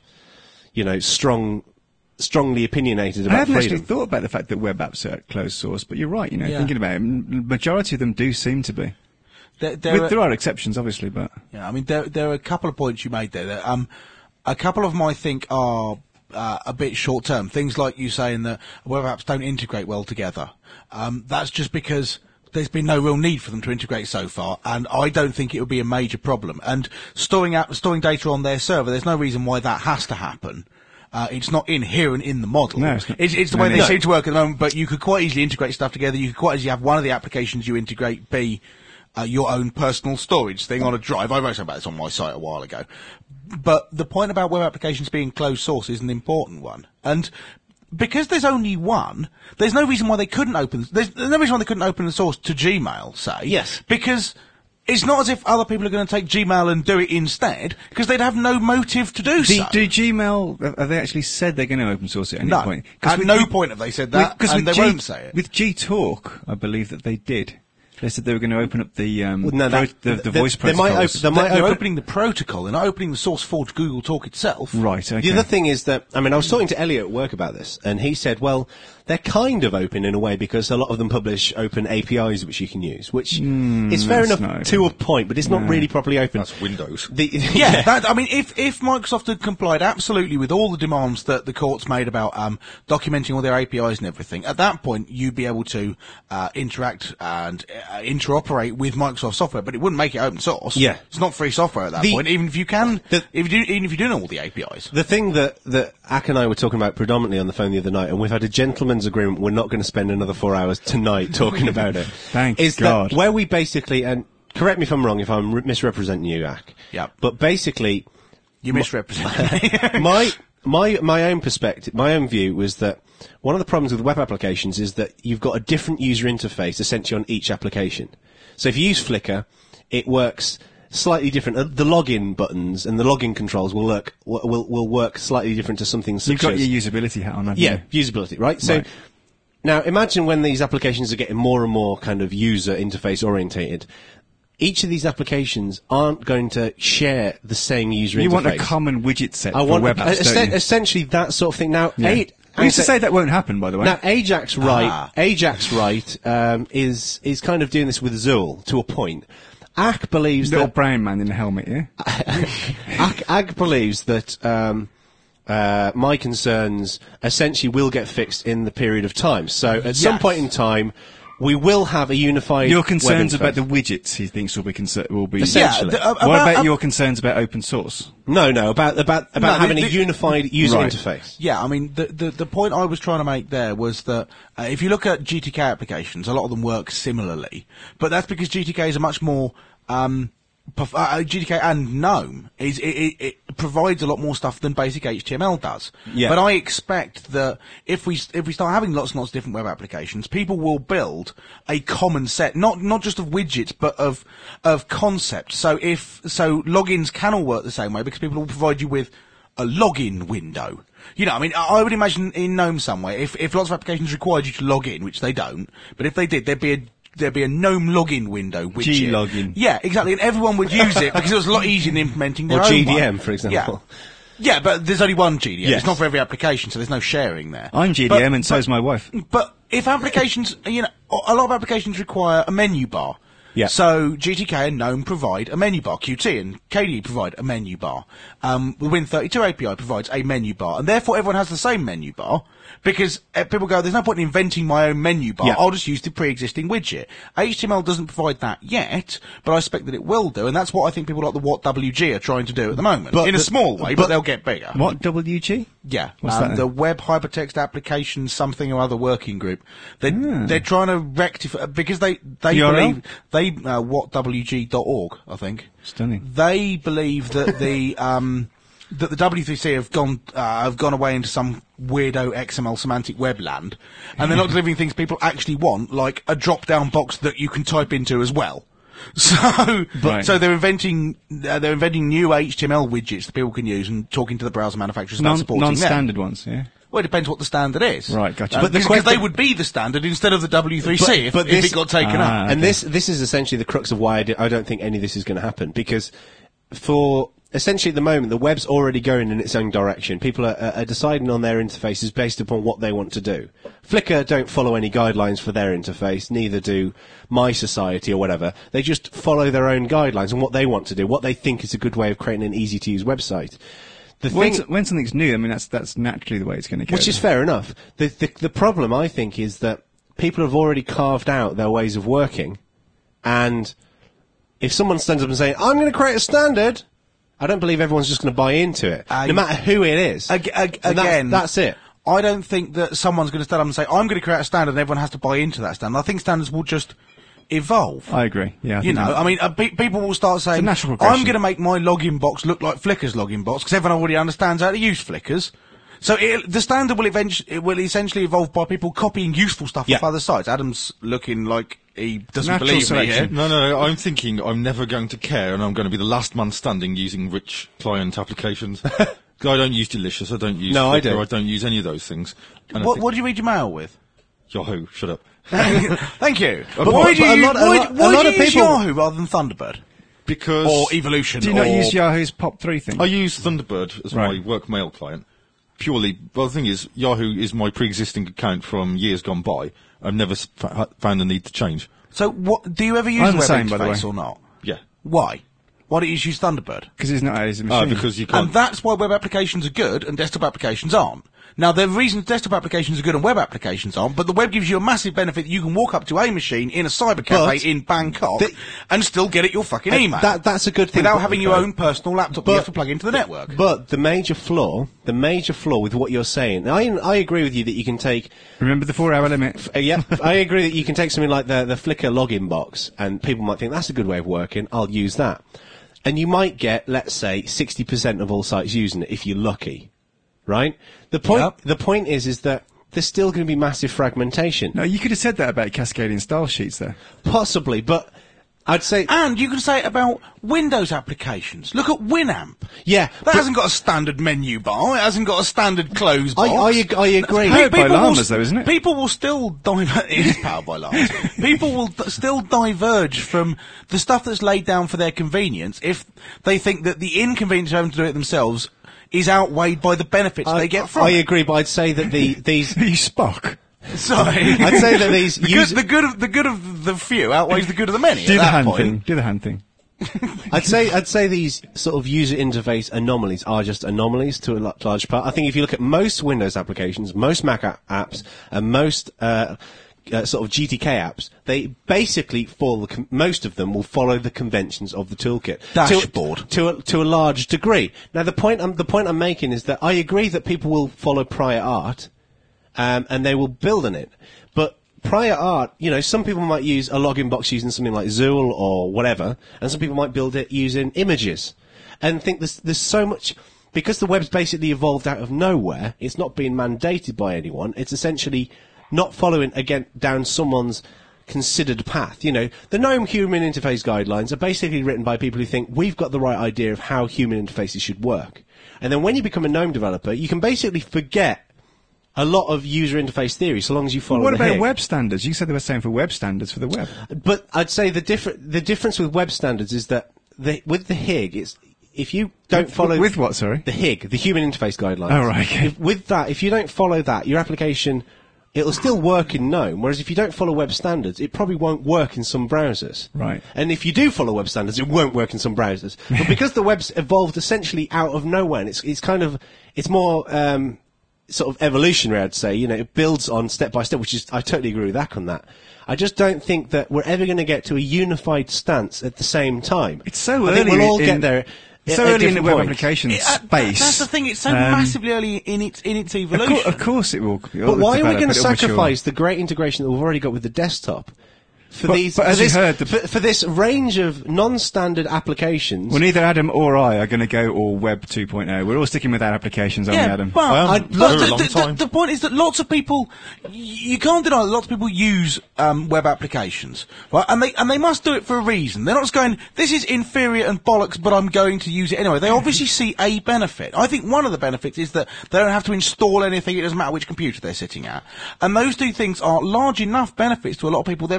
strongly opinionated about I haven't freedom. actually thought about the fact that web apps are closed source, but you're right. Thinking about it, majority of them do seem to be. There are exceptions, obviously, but Yeah, I mean, there are a couple of points you made there. That, a couple of them I think are a bit short term. Things like you saying that web apps don't integrate well together. That's just because there's been no real need for them to integrate so far, and I don't think it would be a major problem. And storing data on their server, there's no reason why that has to happen. It's not inherent in the model. No, it's not. It's the way they seem to work at the moment, but you could quite easily integrate stuff together. You could quite easily have one of the applications you integrate be your own personal storage thing on a drive. I wrote something about this on my site a while ago. But the point about web applications being closed source is an important one. And because there's only one, there's no reason why they couldn't open. There's no reason why they couldn't open the source to Gmail, say. Yes. Because it's not as if other people are going to take Gmail and do it instead, because they'd have no motive to do so. Do Gmail, have they actually said they're going to open source it at any point? At no point have they said that, and they won't say it. With Gtalk, I believe that they did. They said they were going to open up the voice they might protocols. They're opening the protocol. They're not opening the source for Google Talk itself. Right, okay. The other thing is that, I mean, I was talking to Elliot at work about this, and he said, well, they're kind of open in a way because a lot of them publish open APIs which you can use, which is fair enough to a point, but it's not really properly open. That's Windows. I mean, if Microsoft had complied absolutely with all the demands that the courts made about documenting all their APIs and everything, at that point you'd be able to interact and interoperate with Microsoft software, but it wouldn't make it open source. Yeah, it's not free software at that point, even if you can, even if you do know all the APIs. The thing that Ak and I were talking about predominantly on the phone the other night, and we've had a gentleman's agreement, we're not going to spend another 4 hours tonight talking about it. Thank is God. That where we basically, and correct me if I'm wrong, if I'm misrepresenting you, Ak. Yeah. But basically, you misrepresent me. My own perspective, my own view was that one of the problems with web applications is that you've got a different user interface essentially on each application. So if you use Flickr, it works slightly different. The login buttons and the login controls will work slightly different to something such as... You've got your usability hat on, haven't you? Yeah, usability, right? So now imagine when these applications are getting more and more kind of user interface orientated. Each of these applications aren't going to share the same user interface. You want a common widget set for web apps, don't you? Essentially that sort of thing. Now, we used to say that won't happen, by the way. Now, Ajax Wright is kind of doing this with Zool to a point. Ak believes Little brown man in a helmet, yeah? Ak believes that my concerns essentially will get fixed in the period of time. So at some point in time, we will have a unified. Your concerns web about the widgets, he thinks will be essentially. What about your concerns about open source? No, about having a unified user interface. Yeah, I mean the point I was trying to make there was that if you look at GTK applications, a lot of them work similarly, but that's because GTK is a much more GTK and GNOME it provides a lot more stuff than basic HTML does. Yeah. But I expect that if we start having lots and lots of different web applications, people will build a common set, not just of widgets, but of concepts. So logins can all work the same way because people will provide you with a login window. You know, I mean, I would imagine in GNOME somewhere, if lots of applications required you to log in, which they don't, but if they did, there'd be a GNOME login window. G-login. Yeah, exactly, and everyone would use it because it was a lot easier than implementing their or own GDM, one. for example. Yeah, but there's only one GDM. Yes. It's not for every application, so there's no sharing there. I'm GDM and so's my wife. But if applications, a lot of applications require a menu bar. Yeah. So GTK and GNOME provide a menu bar. Qt and KDE provide a menu bar. The Win32 API provides a menu bar, and therefore everyone has the same menu bar. Because people go, there's no point in inventing my own menu bar. Yeah. I'll just use the pre-existing widget. HTML doesn't provide that yet, but I expect that it will do, and that's what I think people like the WhatWG are trying to do at the moment. In a small way, but they'll get bigger. What, WG? Yeah. What's that? The Web Hypertext Application something or other working group. They're trying to rectify, because they believe, whatwg.org, I think. Stunning. They believe that that the W3C have gone away into some weirdo XML semantic web land, and they're not delivering things people actually want, like a drop-down box that you can type into as well. So they're inventing new HTML widgets that people can use, and talking to the browser manufacturers about supporting them. Non-standard ones, yeah. Well, it depends what the standard is. Right, gotcha. But because they would be the standard instead of the W3C if it got taken up. And this is essentially the crux of why I don't think any of this is going to happen, because for essentially at the moment the web's already going in its own direction. People are deciding on their interfaces based upon what they want to do. Flickr don't follow any guidelines for their interface, neither do My Society or whatever. They just follow their own guidelines and what they want to do, what they think is a good way of creating an easy-to-use website. When something's new, I mean, that's naturally the way it's going to go. Which is fair enough. The problem, I think, is that people have already carved out their ways of working, and if someone stands up and says, I'm going to create a standard, I don't believe everyone's just going to buy into it, no matter who it is. Again, that's it. I don't think that someone's going to stand up and say, I'm going to create a standard and everyone has to buy into that standard. I think standards will just evolve. I agree. Yeah. People will start saying, natural I'm progression. going to make my login box look like Flickr's login box because everyone already understands how to use Flickrs. So the standard will essentially evolve by people copying useful stuff off other sites. Adam's looking like he doesn't Natural believe me selection. here. No, I'm thinking I'm never going to care, and I'm going to be the last man standing using rich client applications. I don't use Delicious, I don't use Flickr, I don't use any of those things. And What do you read your mail with? Yahoo, shut up. Thank you. But Why do you lot of use people- Yahoo rather than Thunderbird? Because Or Evolution? Do you not or- use Yahoo's POP3 thing? I use Thunderbird as Right. my work mail client. Purely, well, the thing is, Yahoo is my pre-existing account from years gone by. I've never found the need to change. So, do you ever use I'm the the web same, by the interface way. or not? Yeah. Why? Why don't you use Thunderbird? Because it's not as a machine. Because you can't. And that's why web applications are good and desktop applications aren't. Now, there are reasons desktop applications are good and web applications aren't, but the web gives you a massive benefit that you can walk up to a machine in a cyber cafe But in Bangkok and still get at your fucking email. That's a good thing. Without having your own personal laptop you have to plug into the network. But the major flaw with what you're saying, I agree with you that you can take. Remember the 4-hour limit. Yeah, I agree that you can take something like the Flickr login box, and people might think that's a good way of working. I'll use that, and you might get, let's say, 60% of all sites using it if you're lucky, right? The point is that there's still going to be massive fragmentation. No, you could have said that about cascading style sheets there. Possibly, but I'd say. And you can say it about Windows applications. Look at Winamp. Yeah, That but- hasn't got a standard menu bar. It hasn't got a standard close box. I agree. Powered by People will llamas, though, isn't it? People will still diverge. It is powered by llamas. People will still diverge from the stuff that's laid down for their convenience if they think that the inconvenience of having to do it themselves is outweighed by the benefits they get from I it. agree, but I'd say that these. Are you Spock? Sorry. I'd say that these the good of the few outweighs the good of the many. Do at the that hand point. thing. Do the hand thing. I'd say these sort of user interface anomalies are just anomalies to a large part. I think if you look at most Windows applications, most Mac apps, and most sort of GTK apps, they basically most of them will follow the conventions of the toolkit. Dashboard. To a large degree. Now the point I'm making is that I agree that people will follow prior art, and they will build on it. But prior art, some people might use a login box using something like Zool or whatever, and some people might build it using images. And think there's so much, because the web's basically evolved out of nowhere, it's not being mandated by anyone, it's essentially not following, again, down someone's considered path. The GNOME human interface guidelines are basically written by people who think we've got the right idea of how human interfaces should work. And then when you become a GNOME developer, you can basically forget a lot of user interface theory so long as you follow What the about HIG. web standards? You said they were saying for web standards for the web. But I'd say the difference with web standards is that with the HIG, it's if you don't follow With what, sorry? the HIG, the human interface guidelines. Oh, right, okay. If you don't follow that, your application, it'll still work in GNOME, whereas if you don't follow web standards, it probably won't work in some browsers. Right. And if you do follow web standards, it won't work in some browsers. But because the web's evolved essentially out of nowhere, and it's more sort of evolutionary, I'd say. It builds on step by step, I totally agree with Zach on that. I just don't think that we're ever going to get to a unified stance at the same time. It's so I think early we'll all in- get there. So at early in the different web points. application space. That's the thing. It's so massively early in its evolution. Of course it will. But why are we going to sacrifice the great integration that we've already got with the desktop for But as you heard, for this range of non-standard applications? Well, neither Adam or I are going to go all Web 2.0. We're all sticking with our applications, aren't we, Adam? But for a long time. the point is that lots of people, you can't deny that lots of people use web applications, right? And they must do it for a reason. They're not just going, this is inferior and bollocks, but I'm going to use it anyway. They obviously see a benefit. I think one of the benefits is that they don't have to install anything. It doesn't matter which computer they're sitting at. And those two things are large enough benefits to a lot of people. They're prepared to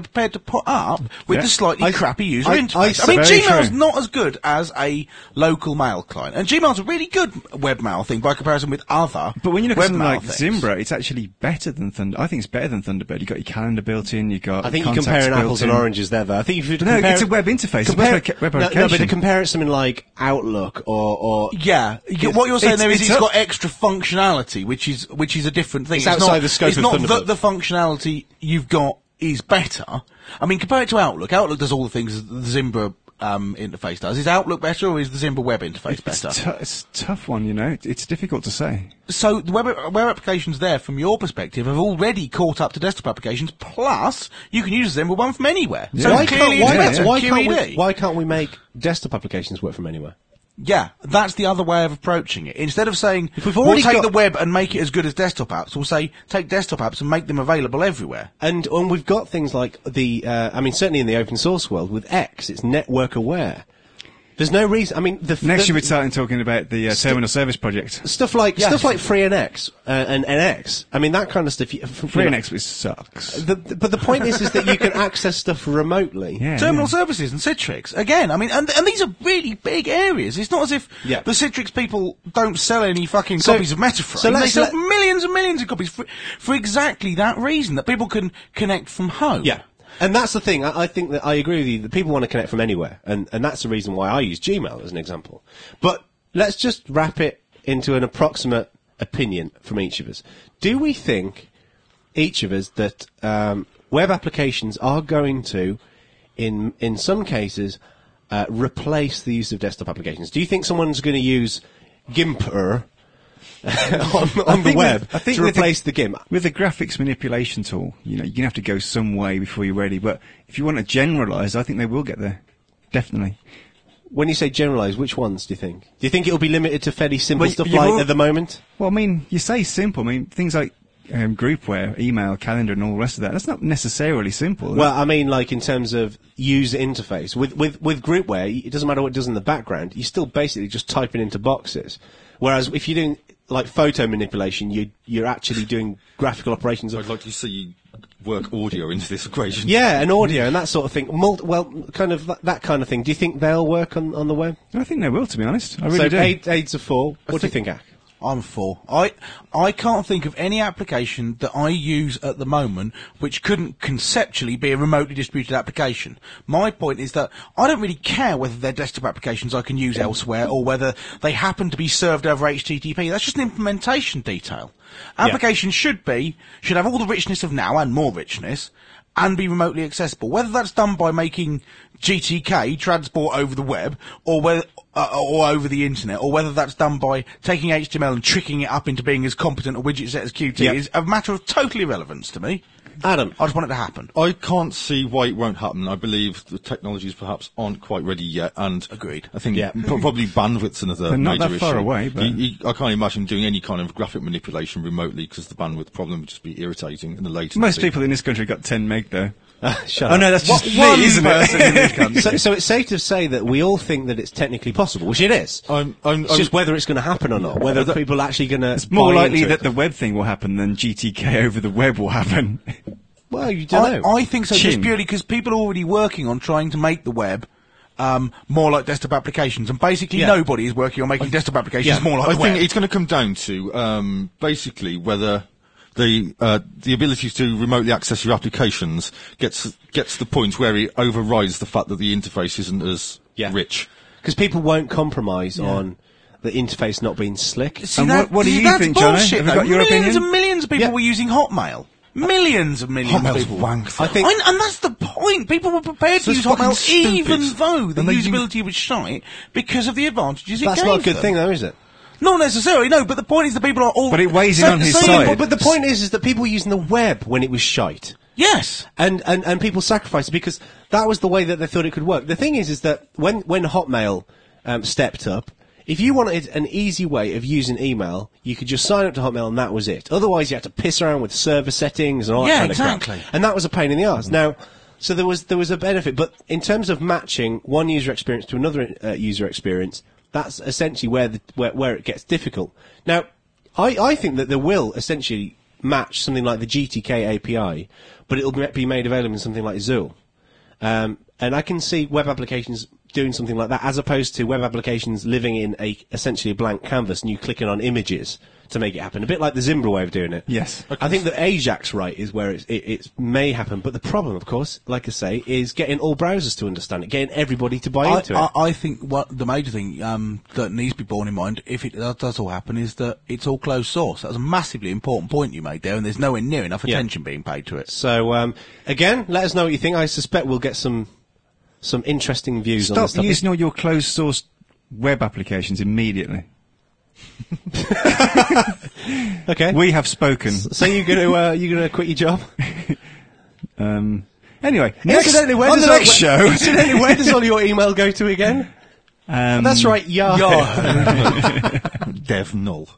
put up with Yeah. the slightly crappy user I- interface. I- I mean, very Gmail's true. not as good as a local mail client, and Gmail's a really good webmail thing by comparison with other. But when you look at something webmail like things. Zimbra, it's actually better than Thunder. I think it's better than Thunderbird. You've got your calendar built in, you've got I think you're contacts comparing built apples and in. oranges there, though. I think if you No, compare it's a web interface. It's a compare, web no, application. but to compare it to something like Outlook or Yeah, what you're saying it's- there is it's it's up- got extra functionality, which is a different thing. It's outside not, the scope it's of not Thunderbird. that the functionality you've got is better. I mean, compared to Outlook, Outlook does all the things that the Zimbra interface does. Is Outlook better, or is the Zimbra web interface better? It's a tough one, you know. It's difficult to say. So the web applications there, from your perspective, have already caught up to desktop applications. Plus, you can use Zimbra one from anywhere. So why clearly, can't, it's better. why, QED. why can't we make desktop applications work from anywhere? Yeah, that's the other way of approaching it. Instead of saying, we've we'll already take got- the web and make it as good as desktop apps, we'll say, take desktop apps and make them available everywhere. And we've got things like certainly in the open source world with X, it's network aware. There's no reason. I mean, Next year we're starting talking about the Terminal Service Project. stuff like FreeNX and NX. I mean, that kind of stuff. FreeNX, which sucks. But the point is that you can access stuff remotely. Yeah, Terminal yeah. services and Citrix, again, I mean, and these are really big areas. It's not as if Yeah. the Citrix people don't sell any fucking So- copies of Metaframe. so They let's sell let- millions and millions of copies for exactly that reason, that people can connect from home. Yeah. And that's the thing. I think that I agree with you that people want to connect from anywhere, and that's the reason why I use Gmail as an example. But let's just wrap it into an approximate opinion from each of us. Do we think, each of us, that web applications are going to, in some cases, replace the use of desktop applications? Do you think someone's going to use Gimper on the web to with replace the GIMP? With the graphics manipulation tool, you know, you're going to have to go some way before you're ready. But if you want to generalise, I think they will get there. Definitely. When you say generalise, which ones do you think? Do you think it'll be limited to fairly simple Well, stuff you've like al- at the moment? Well, I mean, you say simple. I mean, things like groupware, email, calendar, and all the rest of that. That's not necessarily simple. Well, I mean, like in terms of user interface. With groupware, it doesn't matter what it does in the background. You're still basically just typing into boxes. Whereas if you're doing like photo manipulation, you're actually doing graphical operations. I'd like to see you work audio into this equation. Yeah, and audio and that sort of thing. Kind of that kind of thing. Do you think they'll work on the web? I think they will, to be honest. I really So do. AIDS are full. What do you think, Ak? I'm for. I can't think of any application that I use at the moment which couldn't conceptually be a remotely distributed application. My point is that I don't really care whether they're desktop applications I can use elsewhere or whether they happen to be served over HTTP. That's just an implementation detail. Applications should have all the richness of now and more richness and be remotely accessible. Whether that's done by making GTK transport over the web or whether or over the internet, or whether that's done by taking HTML and tricking it up into being as competent a widget set as Qt is a matter of total irrelevance to me. Adam. I just want it to happen. I can't see why it won't happen. I believe the technologies perhaps aren't quite ready yet, and Agreed. I think probably bandwidth's another They're not major that far issue. away, but- I can't imagine doing any kind of graphic manipulation remotely because the bandwidth problem would just be irritating and the latency. Most people in this country got 10 meg, though. Shut Oh, up. no, that's just One me, isn't person it? in this country. So it's safe to say that we all think that it's technically possible, which it is. It's just whether it's going to happen or not, whether people are actually going to. It's more likely that the web thing will happen than GTK over the web will happen. Well, you don't know. I think so, just Chin. purely because people are already working on trying to make the web more like desktop applications, and basically nobody is working on making desktop applications more like I the think web. it's going to come down to basically whether the ability to remotely access your applications gets to the point where it overrides the fact that the interface isn't as rich. Because people won't compromise on the interface not being slick. See, And what do you that's think, Johnny? bullshit, Have you though. got your millions opinion? and millions of people were using Hotmail. Millions and millions Hotmail's of people. wank. I think. And that's the point. People were prepared to So use it's fucking Hotmail stupid. even though the And they usability was shite because of the advantages it That's gave not a good them. thing, though, is it? Not necessarily, no, but the point is that people are all... But it weighs in on his side. But the point is that people were using the web when it was shite. Yes. And people sacrificed it because that was the way that they thought it could work. The thing is that when Hotmail stepped up, if you wanted an easy way of using email, you could just sign up to Hotmail and that was it. Otherwise, you had to piss around with server settings and all that Yeah, kind of crap. exactly. And that was a pain in the arse. Now, so there was a benefit, but in terms of matching one user experience to another user experience, that's essentially where it gets difficult. Now, I think that there will essentially match something like the GTK API, but it'll be made available in something like Zool. And I can see web applications doing something like that, as opposed to web applications living in essentially a blank canvas and you clicking on images to make it happen. A bit like the Zimbra way of doing it. Yes. I think that Ajax right is where it may happen, but the problem, of course, like I say, is getting all browsers to understand it, getting everybody to buy into it. I think the major thing that needs to be borne in mind, if it does all happen, is that it's all closed source. That was a massively important point you made there, and there's nowhere near enough attention being paid to it. So, again, let us know what you think. I suspect we'll get some interesting views on this Stop topic. using all your closed source web applications immediately. Okay. We have spoken. So you're gonna quit your job? Anyway, Incidentally, on the next show. Incidentally, where does all your email go to again? That's right, Yahoo. Dev null.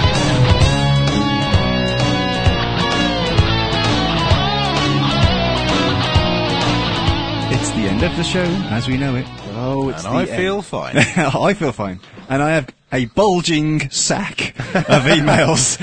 It's the end of the show as we know it. Oh, it's And I feel fine. I feel fine. And I have a bulging sack of emails.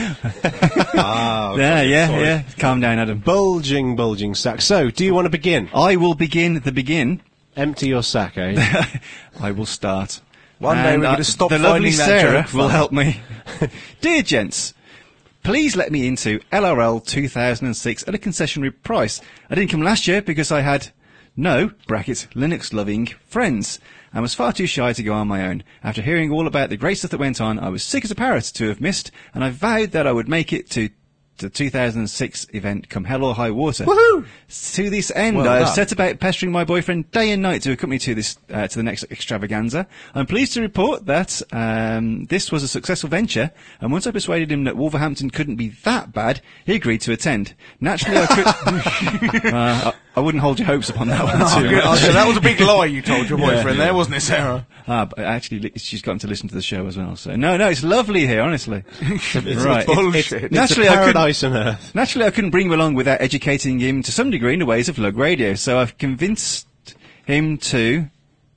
Yeah. Calm down, Adam. bulging sack. So, do you want to begin? I will begin the begin. Empty your sack, eh? I will start. One day And, we're going to stop the lovely finding that Sarah joke will funny. help me. Dear gents, please let me into LRL 2006 at a concessionary price. I didn't come last year because I had no Linux-loving friends and was far too shy to go on my own. After hearing all about the great stuff that went on, I was sick as a parrot to have missed, and I vowed that I would make it to the 2006 event come hell or high water. Woohoo! To this end, Well I have done. set about pestering my boyfriend day and night to accompany to this to the next extravaganza. I'm pleased to report that this was a successful venture, and once I persuaded him that Wolverhampton couldn't be that bad, he agreed to attend. Naturally, I could. I wouldn't hold your hopes upon that one too much. That was a big lie you told your boyfriend there, wasn't it, Sarah? But actually, she's gotten to listen to the show as well. So no, it's lovely here, honestly. Right. bullshit. Naturally, it's a I couldn't. paradise on earth. Naturally, I couldn't bring him along without educating him to some degree in the ways of lug radio, so I've convinced him to.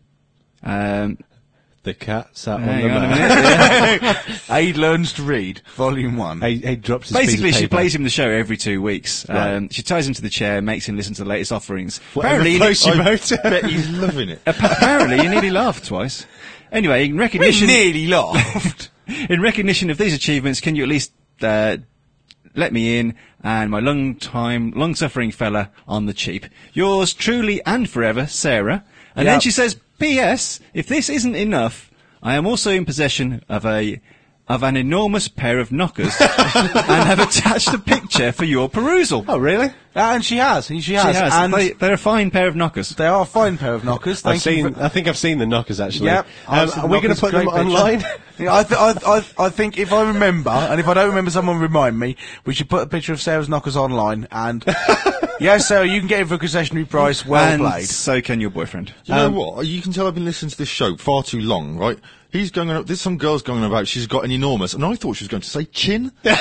The cat sat on the Hang on a mat. minute. Aid Learns to Read, Volume 1. He drops his Basically, piece of she paper. plays him the show every 2 weeks. Right. She ties him to the chair, makes him listen to the latest offerings. Apparently, Apparently, Bet he's loving it. apparently, he nearly laughed twice. Anyway, in recognition, nearly laughed. in recognition of these achievements, can you at least let me in and my long-suffering fella on the cheap? Yours truly and forever, Sarah. And then Yep. she says, P.S. If this isn't enough, I am also in possession of an enormous pair of knockers and have attached a picture for your perusal. Oh, really? And she has. She has. She has. And They're a fine pair of knockers. they are a fine pair of knockers. I Thank think I've seen the knockers actually. Yep. Are we going to put them online? Yeah, I think if I remember, and if I don't remember, someone remind me, we should put a picture of Sarah's knockers online. And yes, Sarah, you can get it for a concessionary price. Well and played. so can your boyfriend. You know what? You can tell I've been listening to this show far too long, right? He's going on. There's some girls going on about she's got an enormous, and I thought she was going to say chin. What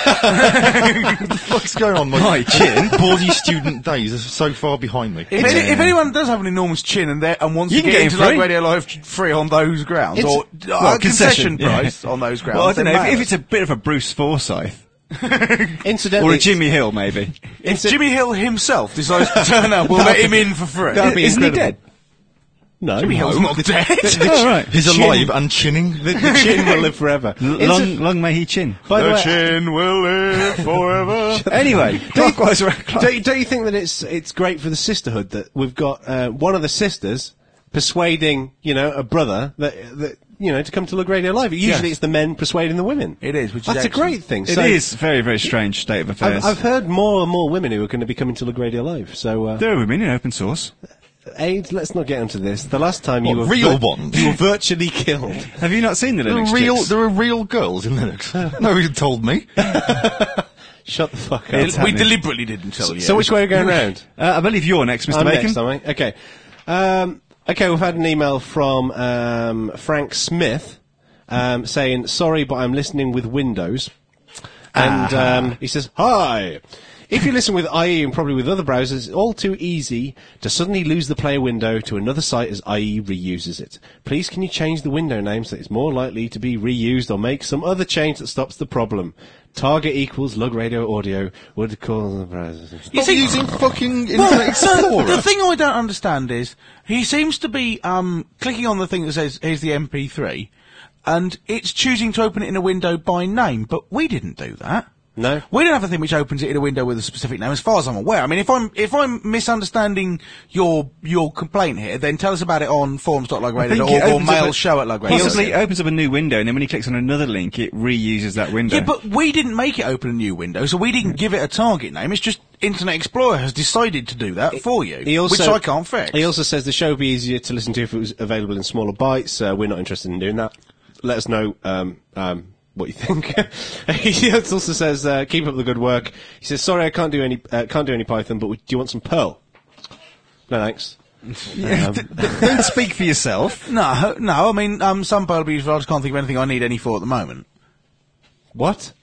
the fuck's going on? My chin? Bawdy student days are so far behind me. If anyone does have an enormous chin and wants You to can get get into it Like free. Radio Live free on those grounds, It's- or well, concession yeah. price on those grounds, Well, I don't then know. mail If us. it's a bit of a Bruce Forsyth. Incidentally, Or a Jimmy Hill, maybe. If Jimmy Hill himself decides to turn up, we'll let him in for free. That'd be Isn't he incredible. dead? No, Jimmy Hill's not dead. Oh, right. He's alive and chinning. the chin will live forever. Long may he chin. By the The way, chin will live forever. Anyway, clockwise or don't you think that it's great for the sisterhood that we've got one of the sisters persuading a brother that to come to Lug Radio Live? Usually it's the men persuading the women. It is, which is That's a excellent. great thing. It So is a very, very strange state of affairs. I've heard more and more women who are going to be coming to Lug Radio Live. So, There are women in open source. Aid, let's not get into this. The last time you What, were real ones? you were virtually killed. Have you not seen the Linux chicks? There are real girls in Linux. Nobody told me. Shut the fuck up. It's We happening. deliberately didn't tell you. So which way are we going round? I believe you're next, Mr. I'm Bacon. next, am I? Okay. Okay, we've had an email from Frank Smith saying, sorry, but I'm listening with Windows. And he says, hi. If you listen with IE and probably with other browsers, it's all too easy to suddenly lose the player window to another site as IE reuses it. Please can you change the window name so it's more likely to be reused or make some other change that stops the problem? Target equals lug radio audio would call the browser. You see, using fucking Internet Explorer. The thing I don't understand is he seems to be clicking on the thing that says here's the MP3, and it's choosing to open it in a window by name, but we didn't do that. No. We don't have a thing which opens it in a window with a specific name, as far as I'm aware. I mean, if I'm misunderstanding your complaint here, then tell us about it on forums.lugradio or mail show@lugradio. Possibly it opens up a new window, and then when he clicks on another link, it reuses that window. Yeah, but we didn't make it open a new window, so we didn't give it a target name. It's just Internet Explorer has decided to do that for you, which I can't fix. He also says the show would be easier to listen to if it was available in smaller bites. We're not interested in doing that. Let us know what you think. He also says, keep up the good work. He says, sorry, I can't do any Python, but do you want some Perl? No, thanks. Don't speak for yourself. No, I mean, some Perl will be useful. I just can't think of anything I need any for at the moment. What?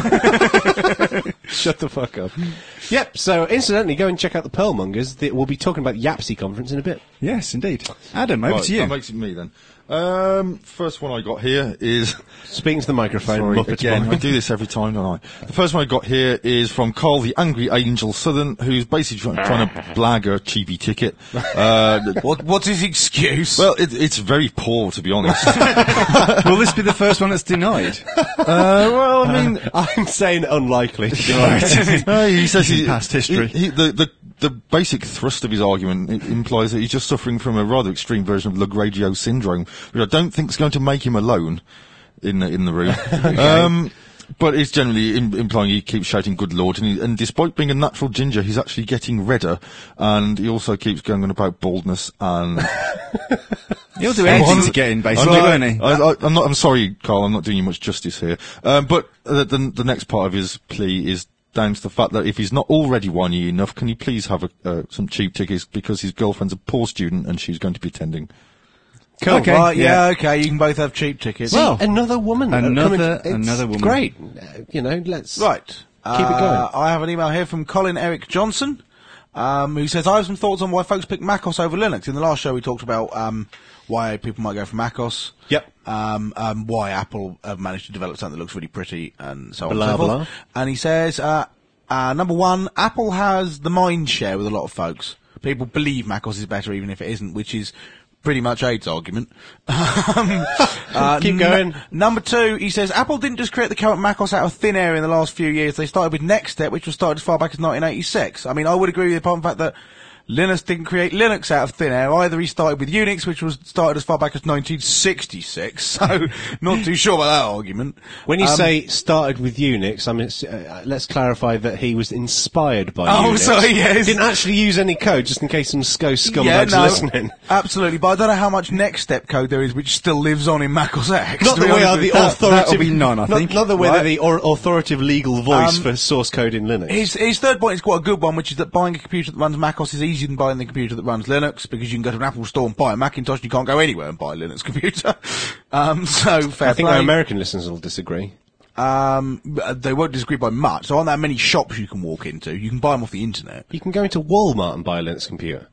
Shut the fuck up. Yep, so incidentally, go and check out the Perlmongers. We'll be talking about the YAPSI conference in a bit. Yes, indeed. Adam, over to you. That makes it me then. First one I got here is... Speaking to the microphone, Sorry, Muppet again, boy. I do this every time, don't I? The first one I got here is from Carl the Angry Angel Southern, who's basically trying to blag a cheapy ticket. What's his excuse? Well, it's very poor, to be honest. Will this be the first one that's denied? Well, I mean... I'm saying unlikely. he says past history. The basic thrust of his argument implies that he's just suffering from a rather extreme version of lug radio syndrome, which I don't think is going to make him alone in the room. But it's generally implying he keeps shouting "Good Lord," and despite being a natural ginger, he's actually getting redder, and he also keeps going on about baldness and. He'll do anything to get in, basically, won't he? I'm sorry, Carl. I'm not doing you much justice here. But the next part of his plea is down to the fact that if he's not already whiny enough, can he please have some cheap tickets because his girlfriend's a poor student and she's going to be attending. Cool. Okay, Right, yeah, okay, you can both have cheap tickets. Well, another woman. Another woman. Great. Let's Right. keep it going. I have an email here from Colin Eric Johnson, who says, I have some thoughts on why folks pick macOS over Linux. In the last show we talked about why people might go for macOS. Yep. Why Apple have managed to develop something that looks really pretty and so on Blah, and so blah. forth. And he says, number one, Apple has the mind share with a lot of folks. People believe macOS is better even if it isn't, which is pretty much Aid's argument. Keep going. Number two, he says, Apple didn't just create the current macOS out of thin air in the last few years. They started with NextStep, which was started as far back as 1986. I mean, I would agree with you apart from the fact that Linus didn't create Linux out of thin air either. He started with Unix, which was started as far back as 1966. So, not too sure about that argument. When you say started with Unix, I mean, let's clarify that he was inspired by Unix. Oh, sorry, yes. Didn't actually use any code, just in case some scumbags listening. Absolutely, but I don't know how much NextStep code there is which still lives on in macOS X. Not that we are the authoritative... That'll be none, I think. Not that we're the authoritative legal voice for source code in Linux. His third point is quite a good one, which is that buying a computer that runs macOS is easier than buying the computer that runs Linux, because you can go to an Apple store and buy a Macintosh, and you can't go anywhere and buy a Linux computer. So, fair I think play. our American listeners will disagree. They won't disagree by much. There aren't that many shops you can walk into. You can buy them off the internet. You can go into Walmart and buy a Linux computer.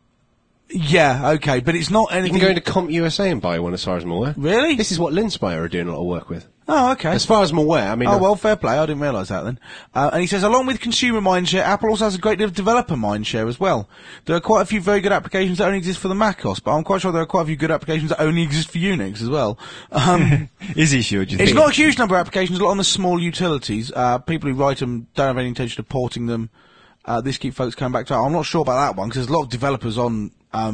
Yeah, okay, but it's not You anything... can go into CompUSA and buy one, as far as I'm aware. Really? This is what Linspire are doing a lot of work with. Oh, okay. As far as I'm aware, I mean... Oh, well, fair play. I didn't realise that then. And he says, along with consumer mindshare, Apple also has a great deal of developer mindshare as well. There are quite a few very good applications that only exist for the macOS, but I'm quite sure there are quite a few good applications that only exist for Unix as well. Is he sure, do you think? It's not a huge number of applications, a lot on the small utilities. People who write them don't have any intention of porting them. This keep folks coming back to it. I'm not sure about that one, because there's a lot of developers on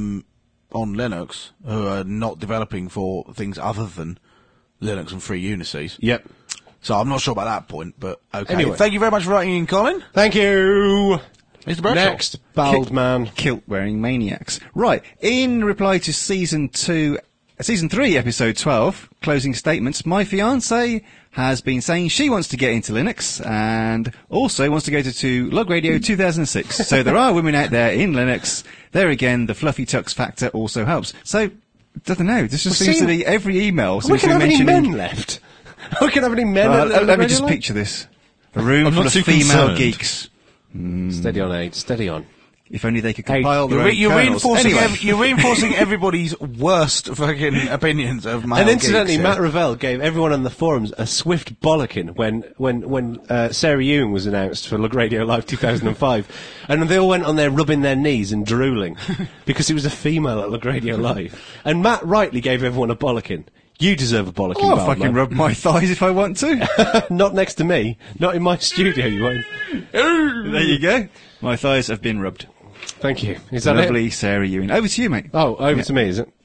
Linux who are not developing for things other than Linux and free Unices. Yep. So I'm not sure about that point, but okay. Anyway. Thank you very much for writing in, Colin. Thank you! Mr. Bradshaw. Next, bald man. Kilt-wearing maniacs. Right, in reply to Season 3, Episode 12, closing statements, my fiancée has been saying she wants to get into Linux and also wants to go to Log Radio 2006. So there are women out there in Linux. There again, the fluffy tux factor also helps. So, I don't know, this just seems to be every email We seems to can be have any mentioning... men left. We can have any men Let me radio just live? picture this. A room I'm full not of too female concerned. geeks. Steady on, Aid. Steady on. If only they could compile their You're own kernels. reinforcing Anyway. you're reinforcing everybody's worst fucking opinions of male And incidentally, geeks Matt here. Revell gave everyone on the forums a swift bollocking when Sarah Ewing was announced for Lug Radio Live 2005, and they all went on there rubbing their knees and drooling because it was a female at Lug Radio Live. And Matt rightly gave everyone a bollocking. You deserve a bollocking. I'll Baldman. fucking rub my thighs if I want to. Not next to me. Not in my studio. You won't. There you go. My thighs have been rubbed. Thank you. Is that Lovely it? Sarah Ewing. Over to you, mate. Oh, over to me, is it?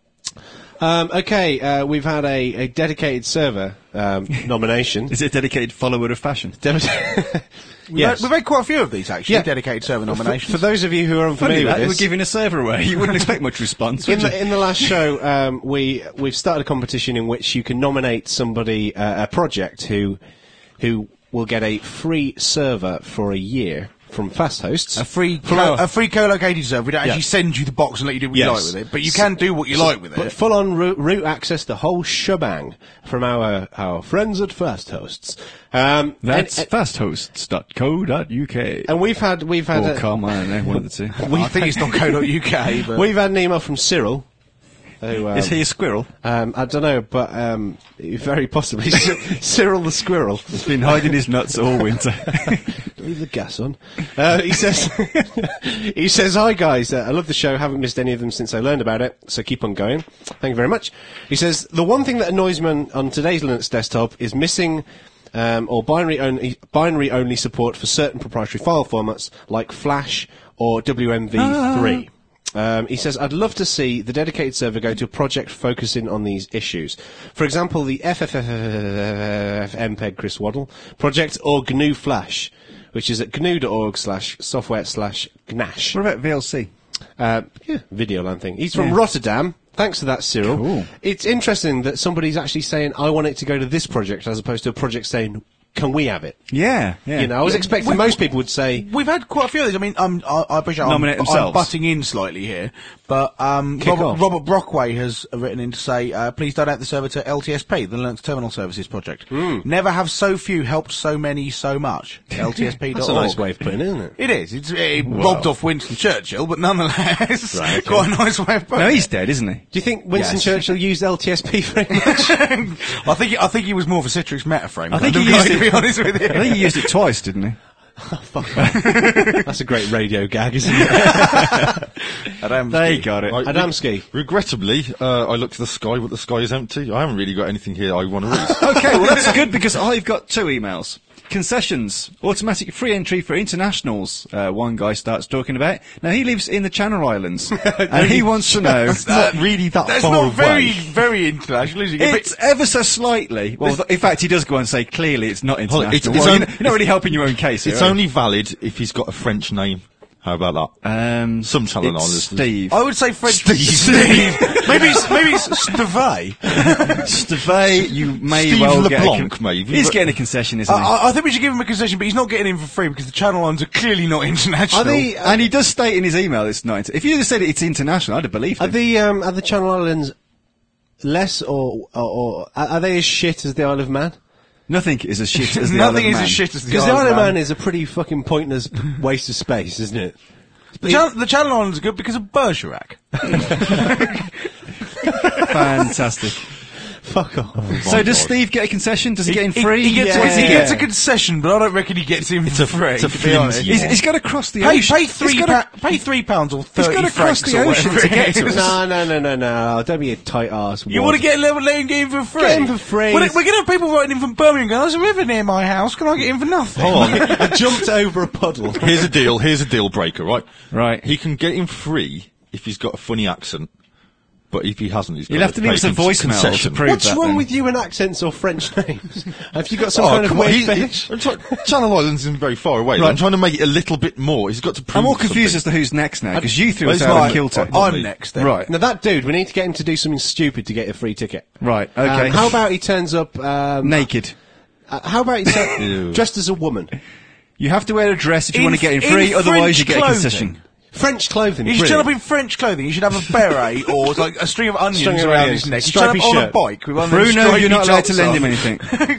Okay, we've had a dedicated server nomination. Is it a dedicated follower of fashion? Yes. We've had quite a few of these, actually, Yeah. dedicated server nominations. For those of you who are Funny unfamiliar that, with we're this, giving a server away. You wouldn't expect much response, would you? in the last show, we've started a competition in which you can nominate somebody, a project who will get a free server for a year from Fast Hosts. A free co-located server. We don't actually send you the box and let you do what you Yes. like with it, but you can do what you like with But it. full-on root access, the whole shebang from our friends at Fast Hosts. That's and, fasthosts.co.uk. and we've had Or Carl, I don't know, one of the two. I think it's not co.uk, but we've had an email from Cyril. Who, Is he a squirrel? I don't know, but very possibly Cyril the Squirrel. He's been hiding his nuts all winter. Leave the gas on. He says, he says, hi guys, I love the show, haven't missed any of them since I learned about it, so keep on going. Thank you very much. He says, the one thing that annoys me on today's Linux desktop is missing or binary only support for certain proprietary file formats like Flash or WMV3. He says, I'd love to see the dedicated server go to a project focusing on these issues. For example, the FFFFFmpeg Chris Waddle project or GNU Flash, which is at gnu.org/software/gnash. What about VLC? Videoland thing. He's from Rotterdam. Thanks for that, Cyril. Cool. It's interesting that somebody's actually saying, I want it to go to this project, as opposed to a project saying, can we have it? Yeah, yeah. You know, I was expecting most people would say, we've had quite a few of these. I mean, I appreciate Nominate I'm themselves. butting in slightly here, but Kick off. Robert Brockway has written in to say, please donate the server to LTSP, the Linux Terminal Services Project. Never have so few helped so many so much. LTSP.org. that's a nice way of putting it, isn't it? It is. It robbed off Winston Churchill, but nonetheless, Right, okay. quite a nice way of putting No, it. he's dead, isn't he? Do you think Winston Yes. Churchill used LTSP very much? I think he was more of a Citrix Metaframe. I think kind he of used guy, it. to be honest with you. I think he used it twice, didn't he? That's a great radio gag, isn't it? They got it. Right, Adamski. Regrettably, I looked at the sky, but the sky is empty. I haven't really got anything here I want to read. Okay, well that's good because I've got two emails. Concessions, automatic free entry for internationals. One guy starts talking about. Now he lives in the Channel Islands, and he wants to know. It's not really that That's far not away. very international, is it? It's ever so slightly. Well, in fact, he does go and say clearly it's not Hold on, international. it's Well, on- you're not really helping your own case. It's here, are only valid if he's got a French name. How about that? you? Some Channel it's Islanders. Steve. I would say French. Steve. maybe it's Steve. Steve, you may Steve well LeBlanc, get. maybe, He's but- getting a concession, isn't he? I think we should give him a concession, but he's not getting in for free because the Channel Islands are clearly not international. Are they, And he does state in his email it's not. If you just said it's international, I'd have believed are him. the Channel Islands less or are they as shit as the Isle of Man? Nothing is as shit as the Nothing Isle is of Man. as shit as the Because the Isle Isle of Man Man. is a pretty fucking pointless waste of space, isn't it? The Channel Islands are good because of Bergerac. Fantastic. Fuck off. So does Steve get a concession? Does he get in free? He gets, Yeah. he gets a concession, but I don't reckon he gets in for free. it's a to be flimsy honest. one. He's got to cross the Pay, ocean. pay He's £3 gotta- pay £3 or He's 30 gotta cross francs the or ocean whatever to get it to is. us. No. Don't be a tight ass. You want to get a level lane game for free? Get him for free. We're going to have people writing in from Birmingham going, there's a river near my house, can I get in for nothing? Hold on. I jumped over a puddle. Here's a deal. Here's a deal breaker, right? Right. He can get him free if he's got a funny accent. But if he hasn't, he's got You'll have to leave us a voicemail to concession. prove What's that. wrong then. with you and accents or French names? Have you got some Oh, kind of come on. weird He's, fetish? Channel Islands isn't very far away. Right. I'm trying to make it a little bit more. He's got to prove I'm all confused as something. to who's next now, because you threw us Well, out it's of like- kilter. I'm next then. Right. Now that dude, we need to get him to do something stupid to get a free ticket. Right, okay. How about he turns up Naked. how about he Ew. dressed as a woman? You have to wear a dress if you In- want to get in in free, otherwise French you get a clothing. concession. French clothing. He should turn up in French clothing. He should have a beret or like a string of onions String of around onions, his neck. He should turn stripy up on a shirt. bike with one of those Bruno, stripy you're not allowed to tops lend on. him anything.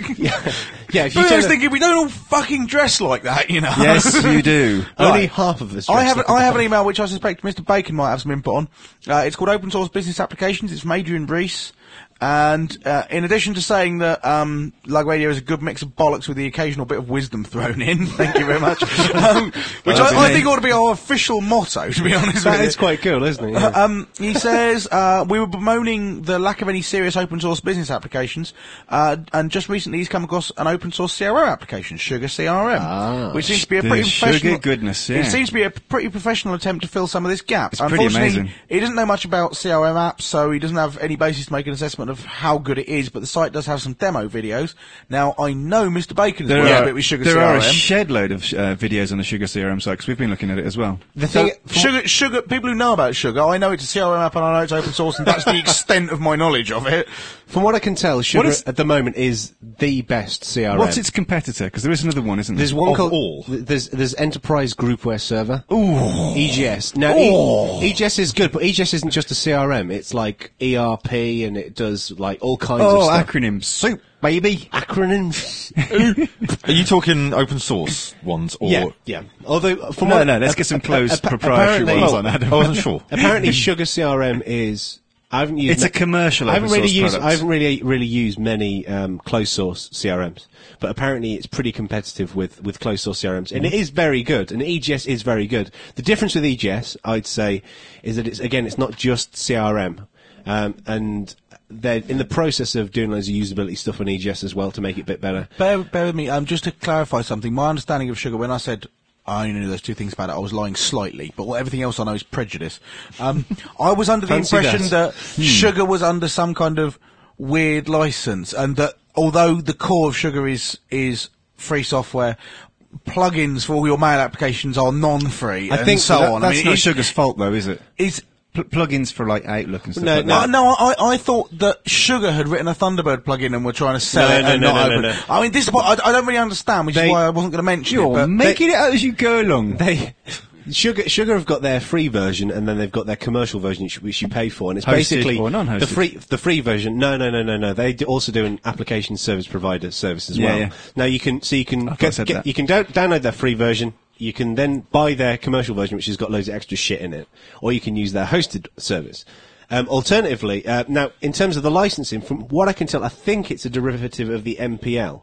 Yeah, if you Bruno's turn up- thinking we don't all fucking dress like that, you know. Yes, you do. only Right. half of us. I dress have, like I have that. an email which I suspect Mr. Bacon might have some input on. It's called Open Source Business Applications. It's from Adrian Rees. And in addition to saying that Lug Radio is a good mix of bollocks with the occasional bit of wisdom thrown in, thank you very much, which I think ought to be our official motto, to be honest with That you. is quite cool, isn't it? Yeah. He says, we were bemoaning the lack of any serious open source business applications, and just recently he's come across an open source CRM application, Sugar CRM, which seems to be a the pretty sugar professional... goodness, yeah. It seems to be a pretty professional attempt to fill some of this gap. It's pretty Unfortunately, amazing. he doesn't know much about CRM apps, so he doesn't have any basis to make an assessment of how good it is, but the site does have some demo videos. Now, I know Mr. Bacon has worked a bit with Sugar there CRM. are a shed load of videos on the Sugar CRM site, because we've been looking at it as well. The thing, Sugar, people who know about Sugar, I know it's a CRM app and I know it's open source, and that's the extent of my knowledge of it. from what I can tell, Sugar is- at the moment is the best CRM. What's its competitor? Because there is another one, isn't there? There's one Of called all? there's Enterprise Groupware Server. EGS. Now EGS is good, but EGS isn't just a CRM. It's like ERP and it does like all kinds of Oh, stuff. acronym soup, baby. Acronyms. Are you talking open source ones or? yeah. Although from No, what, no, let's get some closed appa- proprietary apparently- ones Oh, on Adam. I wasn't sure. Apparently, Sugar CRM is. I haven't used. It's a commercial I haven't open really source used. product. I haven't really used many closed source CRMs, but apparently it's pretty competitive with closed source CRMs, and it is very good. And EGS is very good. The difference with EGS, I'd say, is that it's not just CRM, and they're in the process of doing loads of usability stuff on EGS as well to make it a bit better. Bear with me, just to clarify something, my understanding of Sugar, when I said I only knew those two things about it, I was lying slightly, but everything else I know is prejudice. I was under the Fancy impression that. that Sugar was under some kind of weird license, and that although the core of Sugar is free software, plugins for all your mail applications are non-free, I and think so that- on. That's I mean, not it's- Sugar's fault, though, is it? It's Plugins for like Outlook and stuff No, like no. that. No, I thought that Sugar had written a Thunderbird plugin and were trying to sell No, it no, and no, not no, open. no. I mean, this is what I don't really understand, which They- is why I wasn't going to mention it. You're But making it out as you go along. Sugar have got their free version, and then they've got their commercial version, which you pay for, and it's Hosted basically or non-hosted? the free version. No. They also do an application service provider service as Yeah, well. yeah. Now you can thought I said that. you can download their free version. You can then buy their commercial version, which has got loads of extra shit in it, or you can use their hosted service. Alternatively, now in terms of the licensing, from what I can tell, I think it's a derivative of the MPL.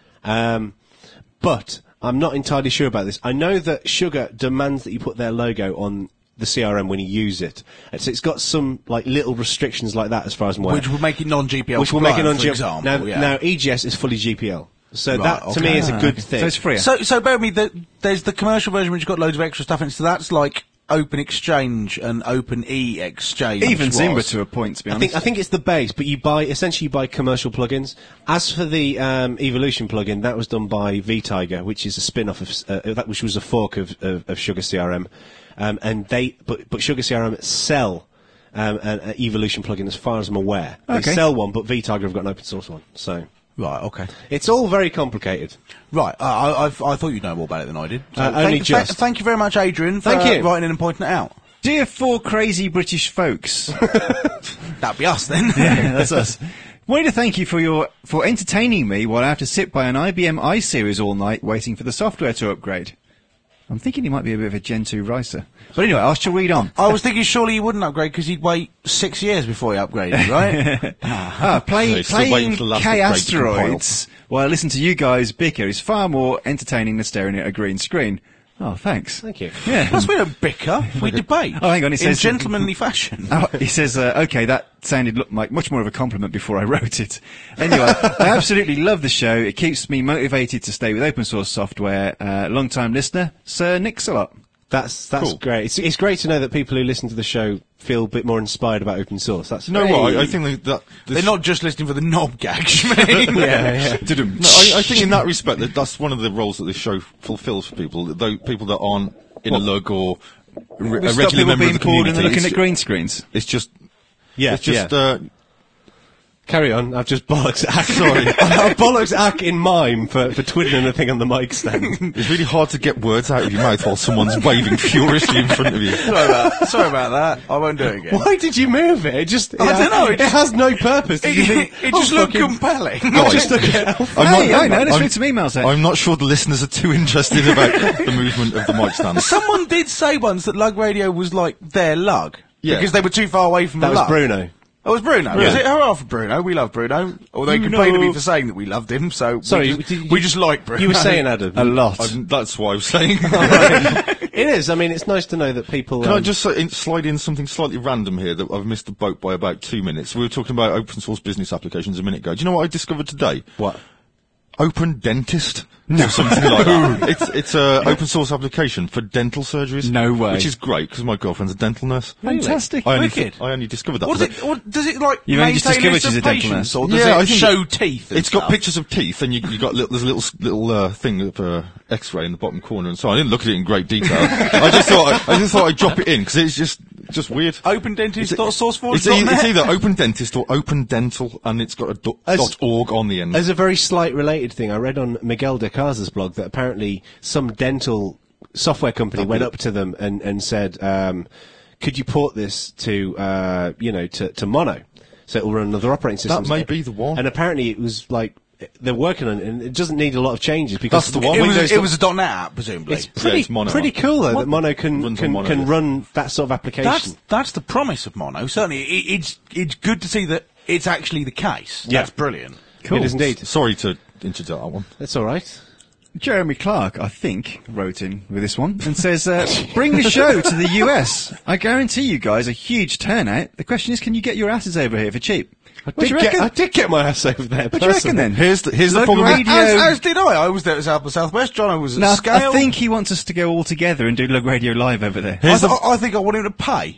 But I'm not entirely sure about this. I know that Sugar demands that you put their logo on the CRM when you use it. And so it's got some like little restrictions like that as far as I'm aware. which will make it non-GPL. Which will make it compliant, non-GPL. for example. Now, yeah. now EGS is fully GPL. So Right, that to me okay. is a good thing. So it's free. So bear with me. There's the commercial version which has got loads of extra stuff in it. So that's like Open Exchange and Open Exchange. Even was. Zimba to a point, to be honest. I think it's the base, but you buy commercial plugins. As for the Evolution plugin, that was done by VTiger, which is a spin-off of that, which was a fork of Sugar CRM, but Sugar CRM sell an Evolution plugin, as far as I'm aware. They Okay. sell one, but VTiger have got an open source one. So Right. Okay. it's all very complicated. Right. I thought you'd know more about it than I did. So Only just. Thank you very much, Adrian. For, Thank you. writing in and pointing it out. Dear four crazy British folks. That'd be us then. Yeah, that's us. Wanted to thank you for entertaining me while I have to sit by an IBM iSeries all night waiting for the software to upgrade. I'm thinking he might be a bit of a Gen 2 ricer. But anyway, I shall read on. I was thinking surely he wouldn't upgrade because he'd wait 6 years before he upgraded, right? Yeah, still waiting Playing for the last K upgrade to compile. Asteroids while I listen to you guys bicker is far more entertaining than staring at a green screen. Oh, thanks. Thank you. Yeah. That's we don't bicker. We debate. Oh, hang on, it in says- gentlemanly fashion. Oh, he says, okay, that sounded like much more of a compliment before I wrote it. Anyway, I absolutely love the show. It keeps me motivated to stay with open source software. Long-time listener, Sir Nix-a-lot. That's Cool. great. It's great to know that people who listen to the show feel a bit more inspired about open source. That's You know what? I think that this, They're not just listening for the knob gags, you mean? yeah. No, I think in that respect that's one of the roles that this show fulfills for people. Though people that aren't in a lug or a We regular stop people member of being the bored and community. looking It's- at green screens. It's just, Yeah, it's just, Carry on. I've just bollocks Ack. Sorry. I've bollocks Ack in mime for twiddling the thing on the mic stand. It's really hard to get words out of your mouth while someone's waving furiously in front of you. Sorry about that. I won't do it again. Why did you move it? I don't know. It has no purpose. Did you think, It just looked compelling. just look at I know. Let's read some emails then. I'm not sure the listeners are too interested about the movement of the mic stand. Someone did say once that Lug Radio was like their lug. Yeah. Because they were too far away from That the was lug. Bruno. Oh, it was Bruno. Yeah. Was it? Hurrah for Bruno. We love Bruno. Although he complained to me for saying that we loved him, so Sorry, we just like Bruno. You were saying, Adam. A lot. That's what I was saying. It is. I mean, it's nice to know that people. Can I just slide in something slightly random here that I've missed the boat by about 2 minutes? We were talking about open source business applications a minute ago. Do you know what I discovered today? What? Open Dentist? Or something like that. It's a open source application for dental surgeries. No way. Which is great, because my girlfriend's a dental nurse. Fantastic. Wicked. I only discovered that. What today. does it? What, does it like You've only just maintain discovered lists she's of a dental patients, nurse. or does Yeah, I it think show teeth? And It's got stuff? pictures of teeth, and you got there's a little thing of X-ray in the bottom corner, and so I didn't look at it in great detail. I just thought I'd drop it in because it's just weird. OpenDentist.sourceforge.net. It's either Open Dentist or Open Dental, and it's got a .org on the end. As a very slight related thing, I read on Miguel de Casa's blog that apparently some dental software company went up to them and said, could you port this to Mono? So it will run another operating system. That may be the one. And apparently it was like, they're working on it, and it doesn't need a lot of changes because That's the one. It was a .NET app, presumably. It's pretty, it's Mono. pretty cool though that Mono Runs on Mono, can yeah. run that sort of application. That's the promise of Mono. Certainly, it's good to see that it's actually the case. Yeah. That's brilliant. It is indeed. Sorry to interject that one. That's all right. Jeremy Clark, I think, wrote in with this one and says, bring the show to the US. I guarantee you guys a huge turnout. The question is, can you get your asses over here for cheap? What do you reckon? I did get my ass over there. What do you reckon then? Here's the Lug problem. Radio- As did I. I was there at South by Southwest. John was at No, Scale. I think he wants us to go all together and do Lug Radio Live over there. I think I want him to pay.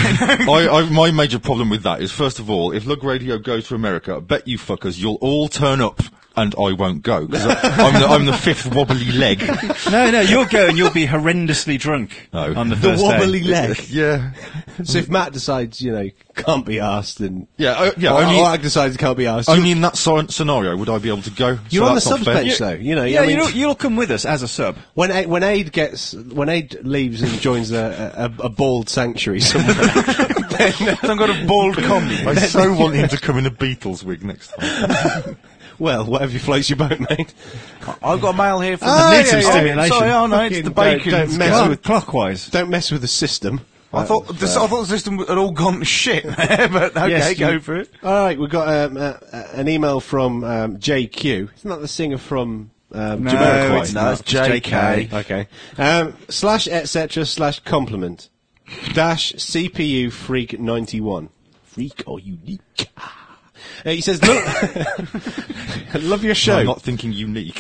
My major problem with that is, first of all, if Lug Radio goes to America, I bet you fuckers, you'll all turn up and I won't go, because I'm the fifth wobbly leg. No, you'll go and you'll be horrendously drunk No. on the The first wobbly day. leg. Yeah. So if Matt decides, can't be asked, and Yeah, or only, Ag decides can't be asked, only in that scenario would I be able to go. you're So on the that's not subs fair. bench though. Yeah, I mean, you'll come with us as a sub. when Aid leaves and joins a bald sanctuary somewhere, then Some kind of bald comedy. I so want him to come in a Beatles wig next time. well, whatever floats your boat, mate. I've got a mail here from need some stimulation. Sorry, no, it's Fucking the bacon. don't mess with- Clockwise. Don't mess with the system. I thought the system had all gone to shit there, but okay, Yes, go you- for it. All right, we've got an email from JQ. Isn't that the singer from Jamiroquai? it's No, it's JK. Okay. / etc. / compliment - CPU freak 91. Freak or unique? He says, look, love your show. I'm not thinking unique.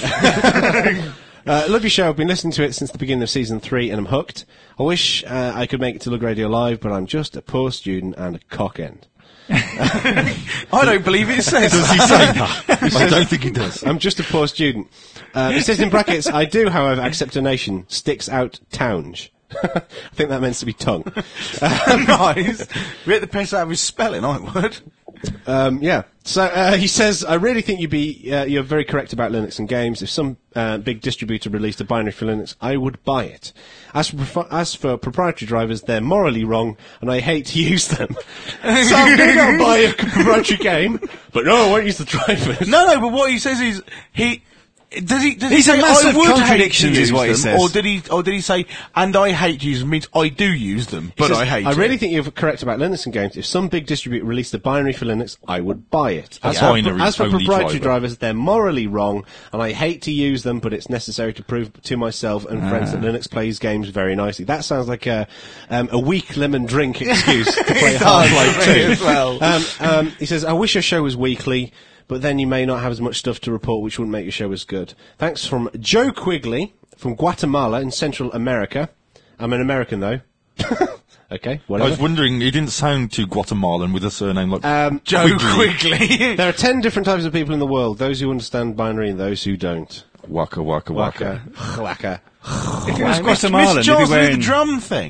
Love your show. I've been listening to it since the beginning of season 3 and I'm hooked. I wish I could make it to Lug Radio Live, but I'm just a poor student and a cock end. I don't believe it says Does he that. say that? I don't think he does. I'm just a poor student. It says in brackets, I do, however, accept donation. Sticks out townge. I think that meant to be tongue. Nice. Rip the piss out of his spelling, I would. Yeah. So he says, I really think you're very correct about Linux and games. If some big distributor released a binary for Linux, I would buy it. As for proprietary drivers, they're morally wrong, and I hate to use them. So I'm going to go and buy a proprietary game, but no, I won't use the drivers. No, but what he says is Does he He's say, a massive I would hate to contradictions use is what he them, says. Or did he say, and I hate to use them means I do use them, but He says, I hate I it. really think you're correct about Linux and games. If some big distributor released a binary for Linux, I would buy it. That's for- binary as for only proprietary driver. drivers, they're morally wrong, and I hate to use them, but it's necessary to prove to myself and friends that Linux plays games very nicely. That sounds like a weak lemon drink excuse to play Half-Life 2. as well. He says, I wish your show was weekly, but then you may not have as much stuff to report, which wouldn't make your show as good. Thanks from Joe Quigley from Guatemala in Central America. I'm an American, though. Okay, I whatever. was wondering, he didn't sound too Guatemalan with a surname like Joe Quigley. There are 10 different types of people in the world. Those who understand binary and those who don't. Waka Waka Waka. Waka. If it was Guatemalan, Miss he'd be Johnson, wearing... the drum thing.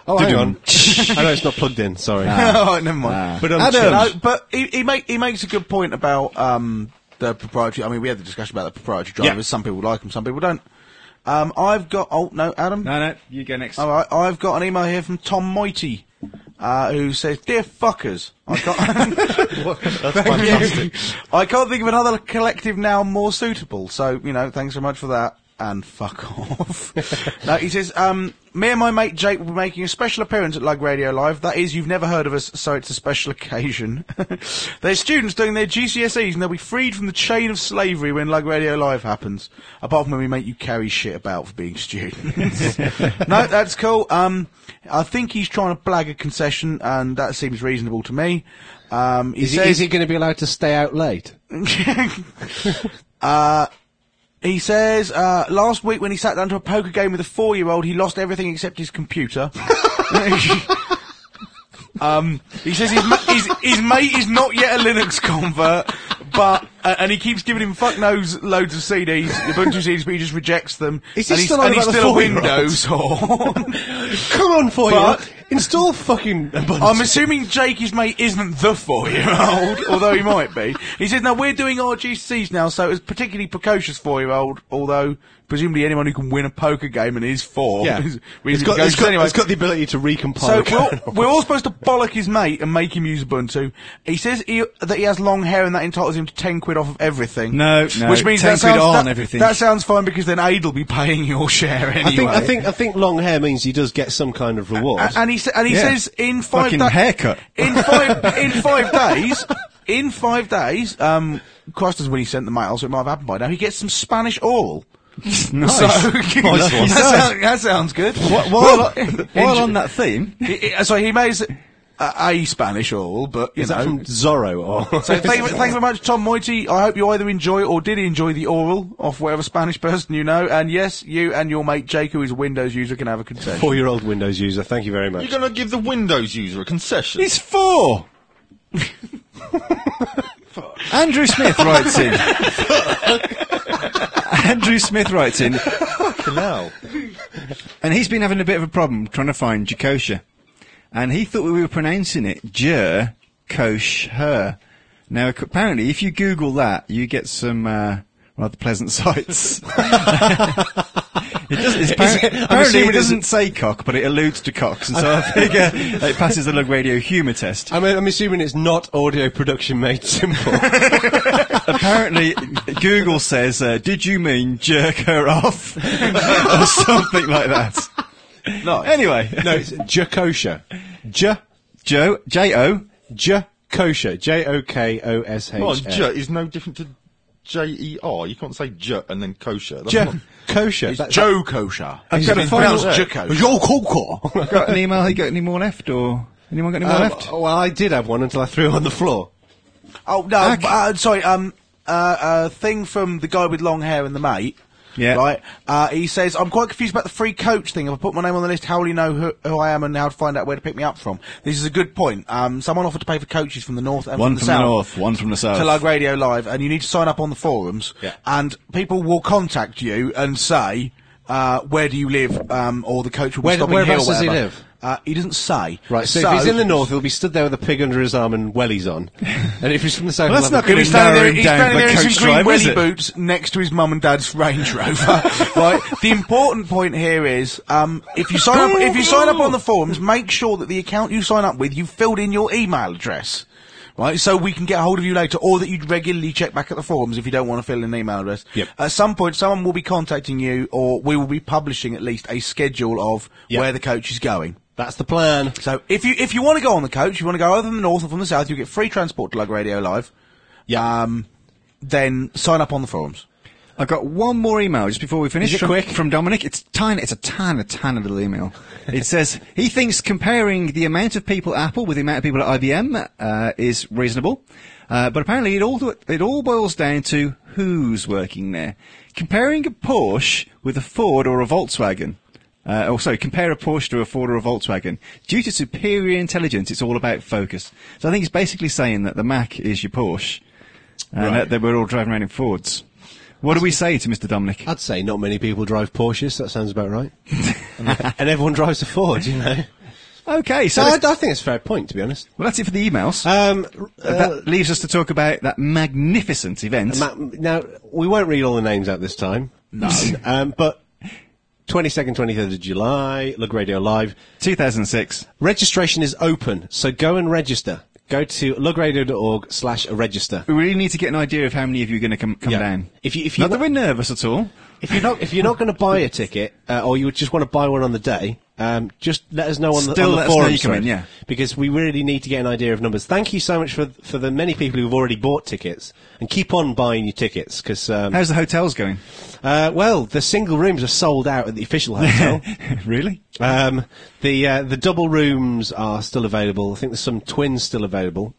Oh, hang on. I know it's not plugged in. Sorry. Oh, never mind. But Adam. No, but he makes a good point about the proprietary. I mean, we had the discussion about the proprietary drivers. Yeah. Some people like them, some people don't. I've got. Oh no, Adam. No, you go next. All right, I've got an email here from Tom Moighty, who says, "Dear fuckers, I can't." That's fantastic. I can't think of another collective noun more suitable. So thanks so much for that. And fuck off. No, he says, me and my mate Jake will be making a special appearance at Lug Radio Live. That is, you've never heard of us, so it's a special occasion. They're students doing their GCSEs, and they'll be freed from the chain of slavery when Lug Radio Live happens. Apart from when we make you carry shit about for being students. No, that's cool. I think he's trying to blag a concession, and that seems reasonable to me. Is he going to be allowed to stay out late? He says, last week when he sat down to a poker game with a 4-year-old, he lost everything except his computer. He says his mate is not yet a Linux convert, but and he keeps giving him fuck knows loads of CDs, Ubuntu CDs, but he just rejects them. Is he and still on he's about the still a 4-year-old? Windows whore. Come on, 4-year-old. But- Install fucking Ubuntu. I'm assuming Jake, his mate, isn't the 4-year-old, although he might be. He says, no, we're doing RGCs now, so it's particularly precocious 4-year-old, although presumably anyone who can win a poker game and is 4. Yeah. is It's got, precocious anyway. it's got the ability to recompile. So a kernel. we're all supposed to bollock his mate and make him use Ubuntu. He says that he has long hair and that entitles him to 10 quid off of everything. No, Which means 10 that quid sounds, on that, everything. That sounds fine because then Aid will be paying your share anyway. I think long hair means he does get some kind of reward. And he Yeah. says in 5 Fucking days. haircut. In 5 days, Christ knows when he sent the mail, so it might have happened by now. He gets some Spanish oral. Nice. So, Nice one. that sounds good. While on that theme, So he makes a Spanish oral, but you Is know. that from Zorro? Or So thank you very much, Tom Moighty. I hope you either enjoy or did enjoy the oral off whatever Spanish person you know. And yes, you and your mate Jake, who is a Windows user, can have a concession. 4-year-old Windows user. Thank you very much. You're going to give the Windows user a concession? it's 4. Andrew Smith writes in. Andrew Smith writes in, Now. and he's been having a bit of a problem trying to find Jacosha. And he thought we were pronouncing it Jer-kosh-her. Now, apparently, if you Google that, you get some rather pleasant sights. Apparently, it doesn't say cock, but it alludes to cocks, and so I figure it passes the Lug Radio humour test. I'm assuming it's not audio production made simple. Apparently, Google says, did you mean jerk her off? Or something like that. Nice. Anyway. No, it's Jacosha. J-O. Jacosha. J-O-K-O-S-H. Well, J is no different to J-E-R. You can't say J and then kosher. That's not- Jacosha. It's Joe Kosher. I've got a It's final- pronounced Jacosha. Joe Coco. Got an email? You got any more left, or anyone got any more left? Well, I did have one until I threw it on the floor. Oh no, Okay. sorry. Thing from the guy with long hair and the mate. Yeah. Right. He says, I'm quite confused about the free coach thing. If I put my name on the list, how will you know who I am and how to find out where to pick me up from? This is a good point. Someone offered to pay for coaches from the north and One from the from south. the north, one from the south. To Lug Radio Live, and you need to sign up on the forums. Yeah. And people will contact you and say, where do you live? Or the coach will be stopping here or whereabouts does he whatever. live? He doesn't say. Right, so if he's in the north, he'll be stood there with a pig under his arm and wellies on. And if he's from the south, Well, that's he'll not have a- gonna He's standing narrow there, him he's down standing the there in coach some green driver, is welly it? boots next to his mum and dad's Range Rover. Right. The important point here is, if you sign up on the forums, make sure that the account you sign up with, you've filled in your email address. Right, so we can get hold of you later, or that you'd regularly check back at the forums if you don't want to fill in an email address. Yep. At some point, someone will be contacting you, or we will be publishing at least a schedule of Yep. where the coach is going. That's the plan. So if you want to go on the coach, you want to go either from the north or from the south, you get free transport to Lug Radio Live. Yeah. Then sign up on the forums. I've got one more email just before we finish. Is it quick? From Dominic. It's tiny. It's a tiny little email. It says he thinks comparing the amount of people at Apple with the amount of people at IBM is reasonable, but apparently it all boils down to who's working there. Comparing a Porsche with a Ford or a Volkswagen. Compare a Porsche to a Ford or a Volkswagen. Due to superior intelligence, it's all about focus. So I think it's basically saying that the Mac is your Porsche, and that we're all driving around in Fords. What do we say to Mr. Dominic? I'd say not many people drive Porsches. That sounds about right. And everyone drives a Ford, you know. Okay, so So I let's- think it's a fair point, to be honest. well, that's it for the emails. Uh, That leaves us to talk about that magnificent event. Now, we won't read all the names out this time. No. But 22nd, 23rd of July, Lug Radio Live. 2006. Registration is open, so go and register. Go to lugradio.org/register. We really need to get an idea of how many of you are going to come Yeah. down. If you Not that we're nervous at all. If you're not going to buy a ticket, or you just want to buy one on the day, just let us know on the, Still on the let us know forum you come in, thread, yeah. because we really need to get an idea of numbers. Thank you so much for the many people who've already bought tickets, and keep on buying your tickets, because How's the hotels going? well, the single rooms are sold out at the official hotel. Really? The double rooms are still available. I think there's some twins still available,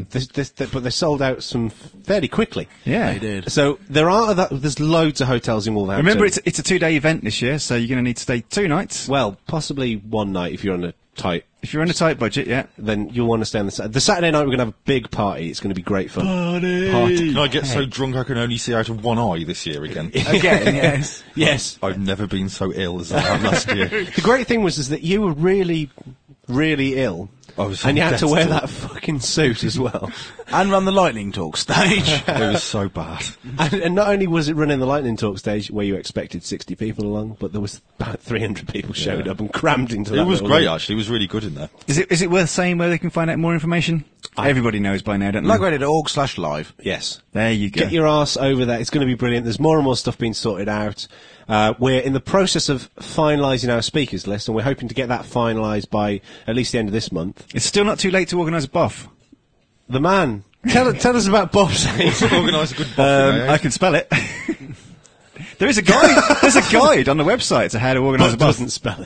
but they sold out some fairly quickly. Yeah. They did. So there's loads of hotels in Wolverhampton. Remember, it's a 2-day event this year, so you're going to need to stay 2 nights. Well, possibly one night if you're on a tight. If you're on a tight budget, yeah. Then you'll want to stay on the Saturday night. We're going to have a big party. It's going to be great fun. Can I get so drunk I can only see out of one eye this year again? Again, yes. Yes. I've never been so ill as I have last year. The great thing was that you were really, really ill. I was and you had to on wear death's that fucking suit as well. And run the Lightning Talk stage. It was so bad. And not only was it running the Lightning Talk stage where you expected 60 people along, but there was about 300 people showed up and crammed into that. It was little great, room. actually. It was really good in there. Is it worth saying where they can find out more information? Everybody knows by now, don't they? Lugradio.org/live. Yes. There you go. Get your arse over there. It's going to be brilliant. There's more and more stuff being sorted out. We're in the process of finalising our speakers list, and we're hoping to get that finalised by at least the end of this month. It's still not too late to organise a buff. The man. Tell us about Bob's. Organise a good buffet. I can spell it. There is a guide. There's a guide on the website to how to organise a Bob buff. doesn't spell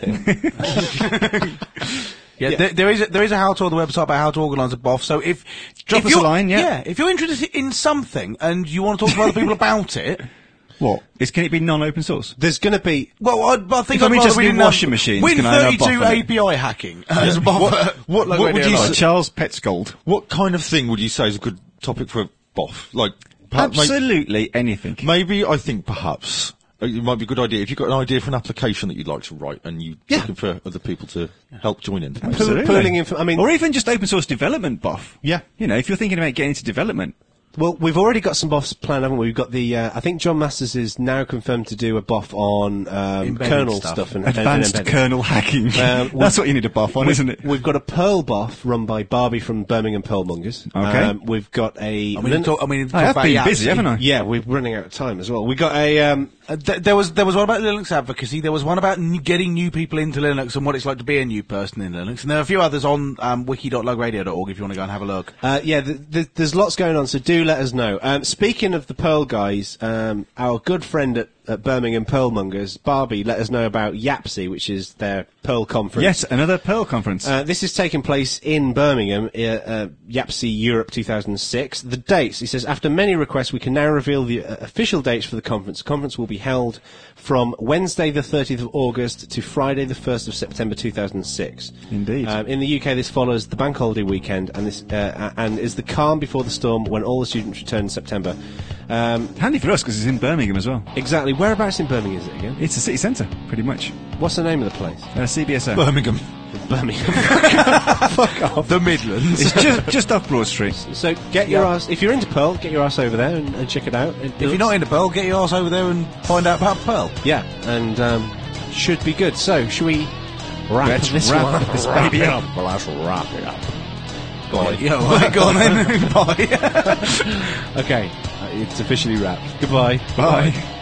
it. Yeah. There is a how to on the website about how to organise a BOF. So if Drop us you're- a line, yeah. if you're interested in something and you want to talk to other people about it, What? Can it be non-open source? There's going to be. well, I think If I'm I'd rather interested we in didn't have washing machines, Win can I have a BOF 32 on it? API hacking as a BOF. what would you Like say? Charles Petzold. What kind of thing would you say is a good topic for a BOF? Like, perhaps Absolutely anything. maybe I think perhaps it might be a good idea if you've got an idea for an application that you'd like to write and you're looking for other people to help join in. Absolutely. Pooling info. I mean, Or even just open source development buff. Yeah. You know, if you're thinking about getting into development. well, we've already got some BOFs planned, haven't we? We've got the. I think John Masters is now confirmed to do a BOF on kernel stuff and Advanced embedded. kernel hacking. That's what you need a buff on, isn't it? We've got a Perl BOF run by Barbie from Birmingham Pearlmongers. Okay. We've got a. I mean, talk I have about been Yahtzee. busy, haven't I? yeah, we're running out of time as well. We got a. There was one about Linux advocacy. There was one about getting new people into Linux and what it's like to be a new person in Linux. And there are a few others on wiki.lugradio.org if you want to go and have a look. There's lots going on, so do let us know. Speaking of the Perl guys, our good friend at Birmingham Pearlmongers, Barbie, let us know about YAPSI, which is their Perl conference. Yes, another Perl conference. This is taking place in Birmingham, YAPSI Europe 2006. The dates, he says, after many requests, we can now reveal the official dates for the conference. The conference will be held from Wednesday the 30th of August to Friday the 1st of September 2006. Indeed. In the UK, this follows the bank holiday weekend and is the calm before the storm when all the students return in September. Handy for us because it's in Birmingham as well. Exactly. Whereabouts in Birmingham is it again? It's a city centre, pretty much. What's the name of the place? CBSO. Birmingham. Birmingham. The Midlands. It's just off Broad Street. So get your ass, if you're into Perl, get your ass over there and check it out. If you're not into Perl, get your ass over there and find out about Perl. Yeah, and should be good. So, should we wrap Let's this wrap one? this baby up. Well, let's wrap it up. Go on then. Bye. Okay, it's officially wrapped. Goodbye. Bye.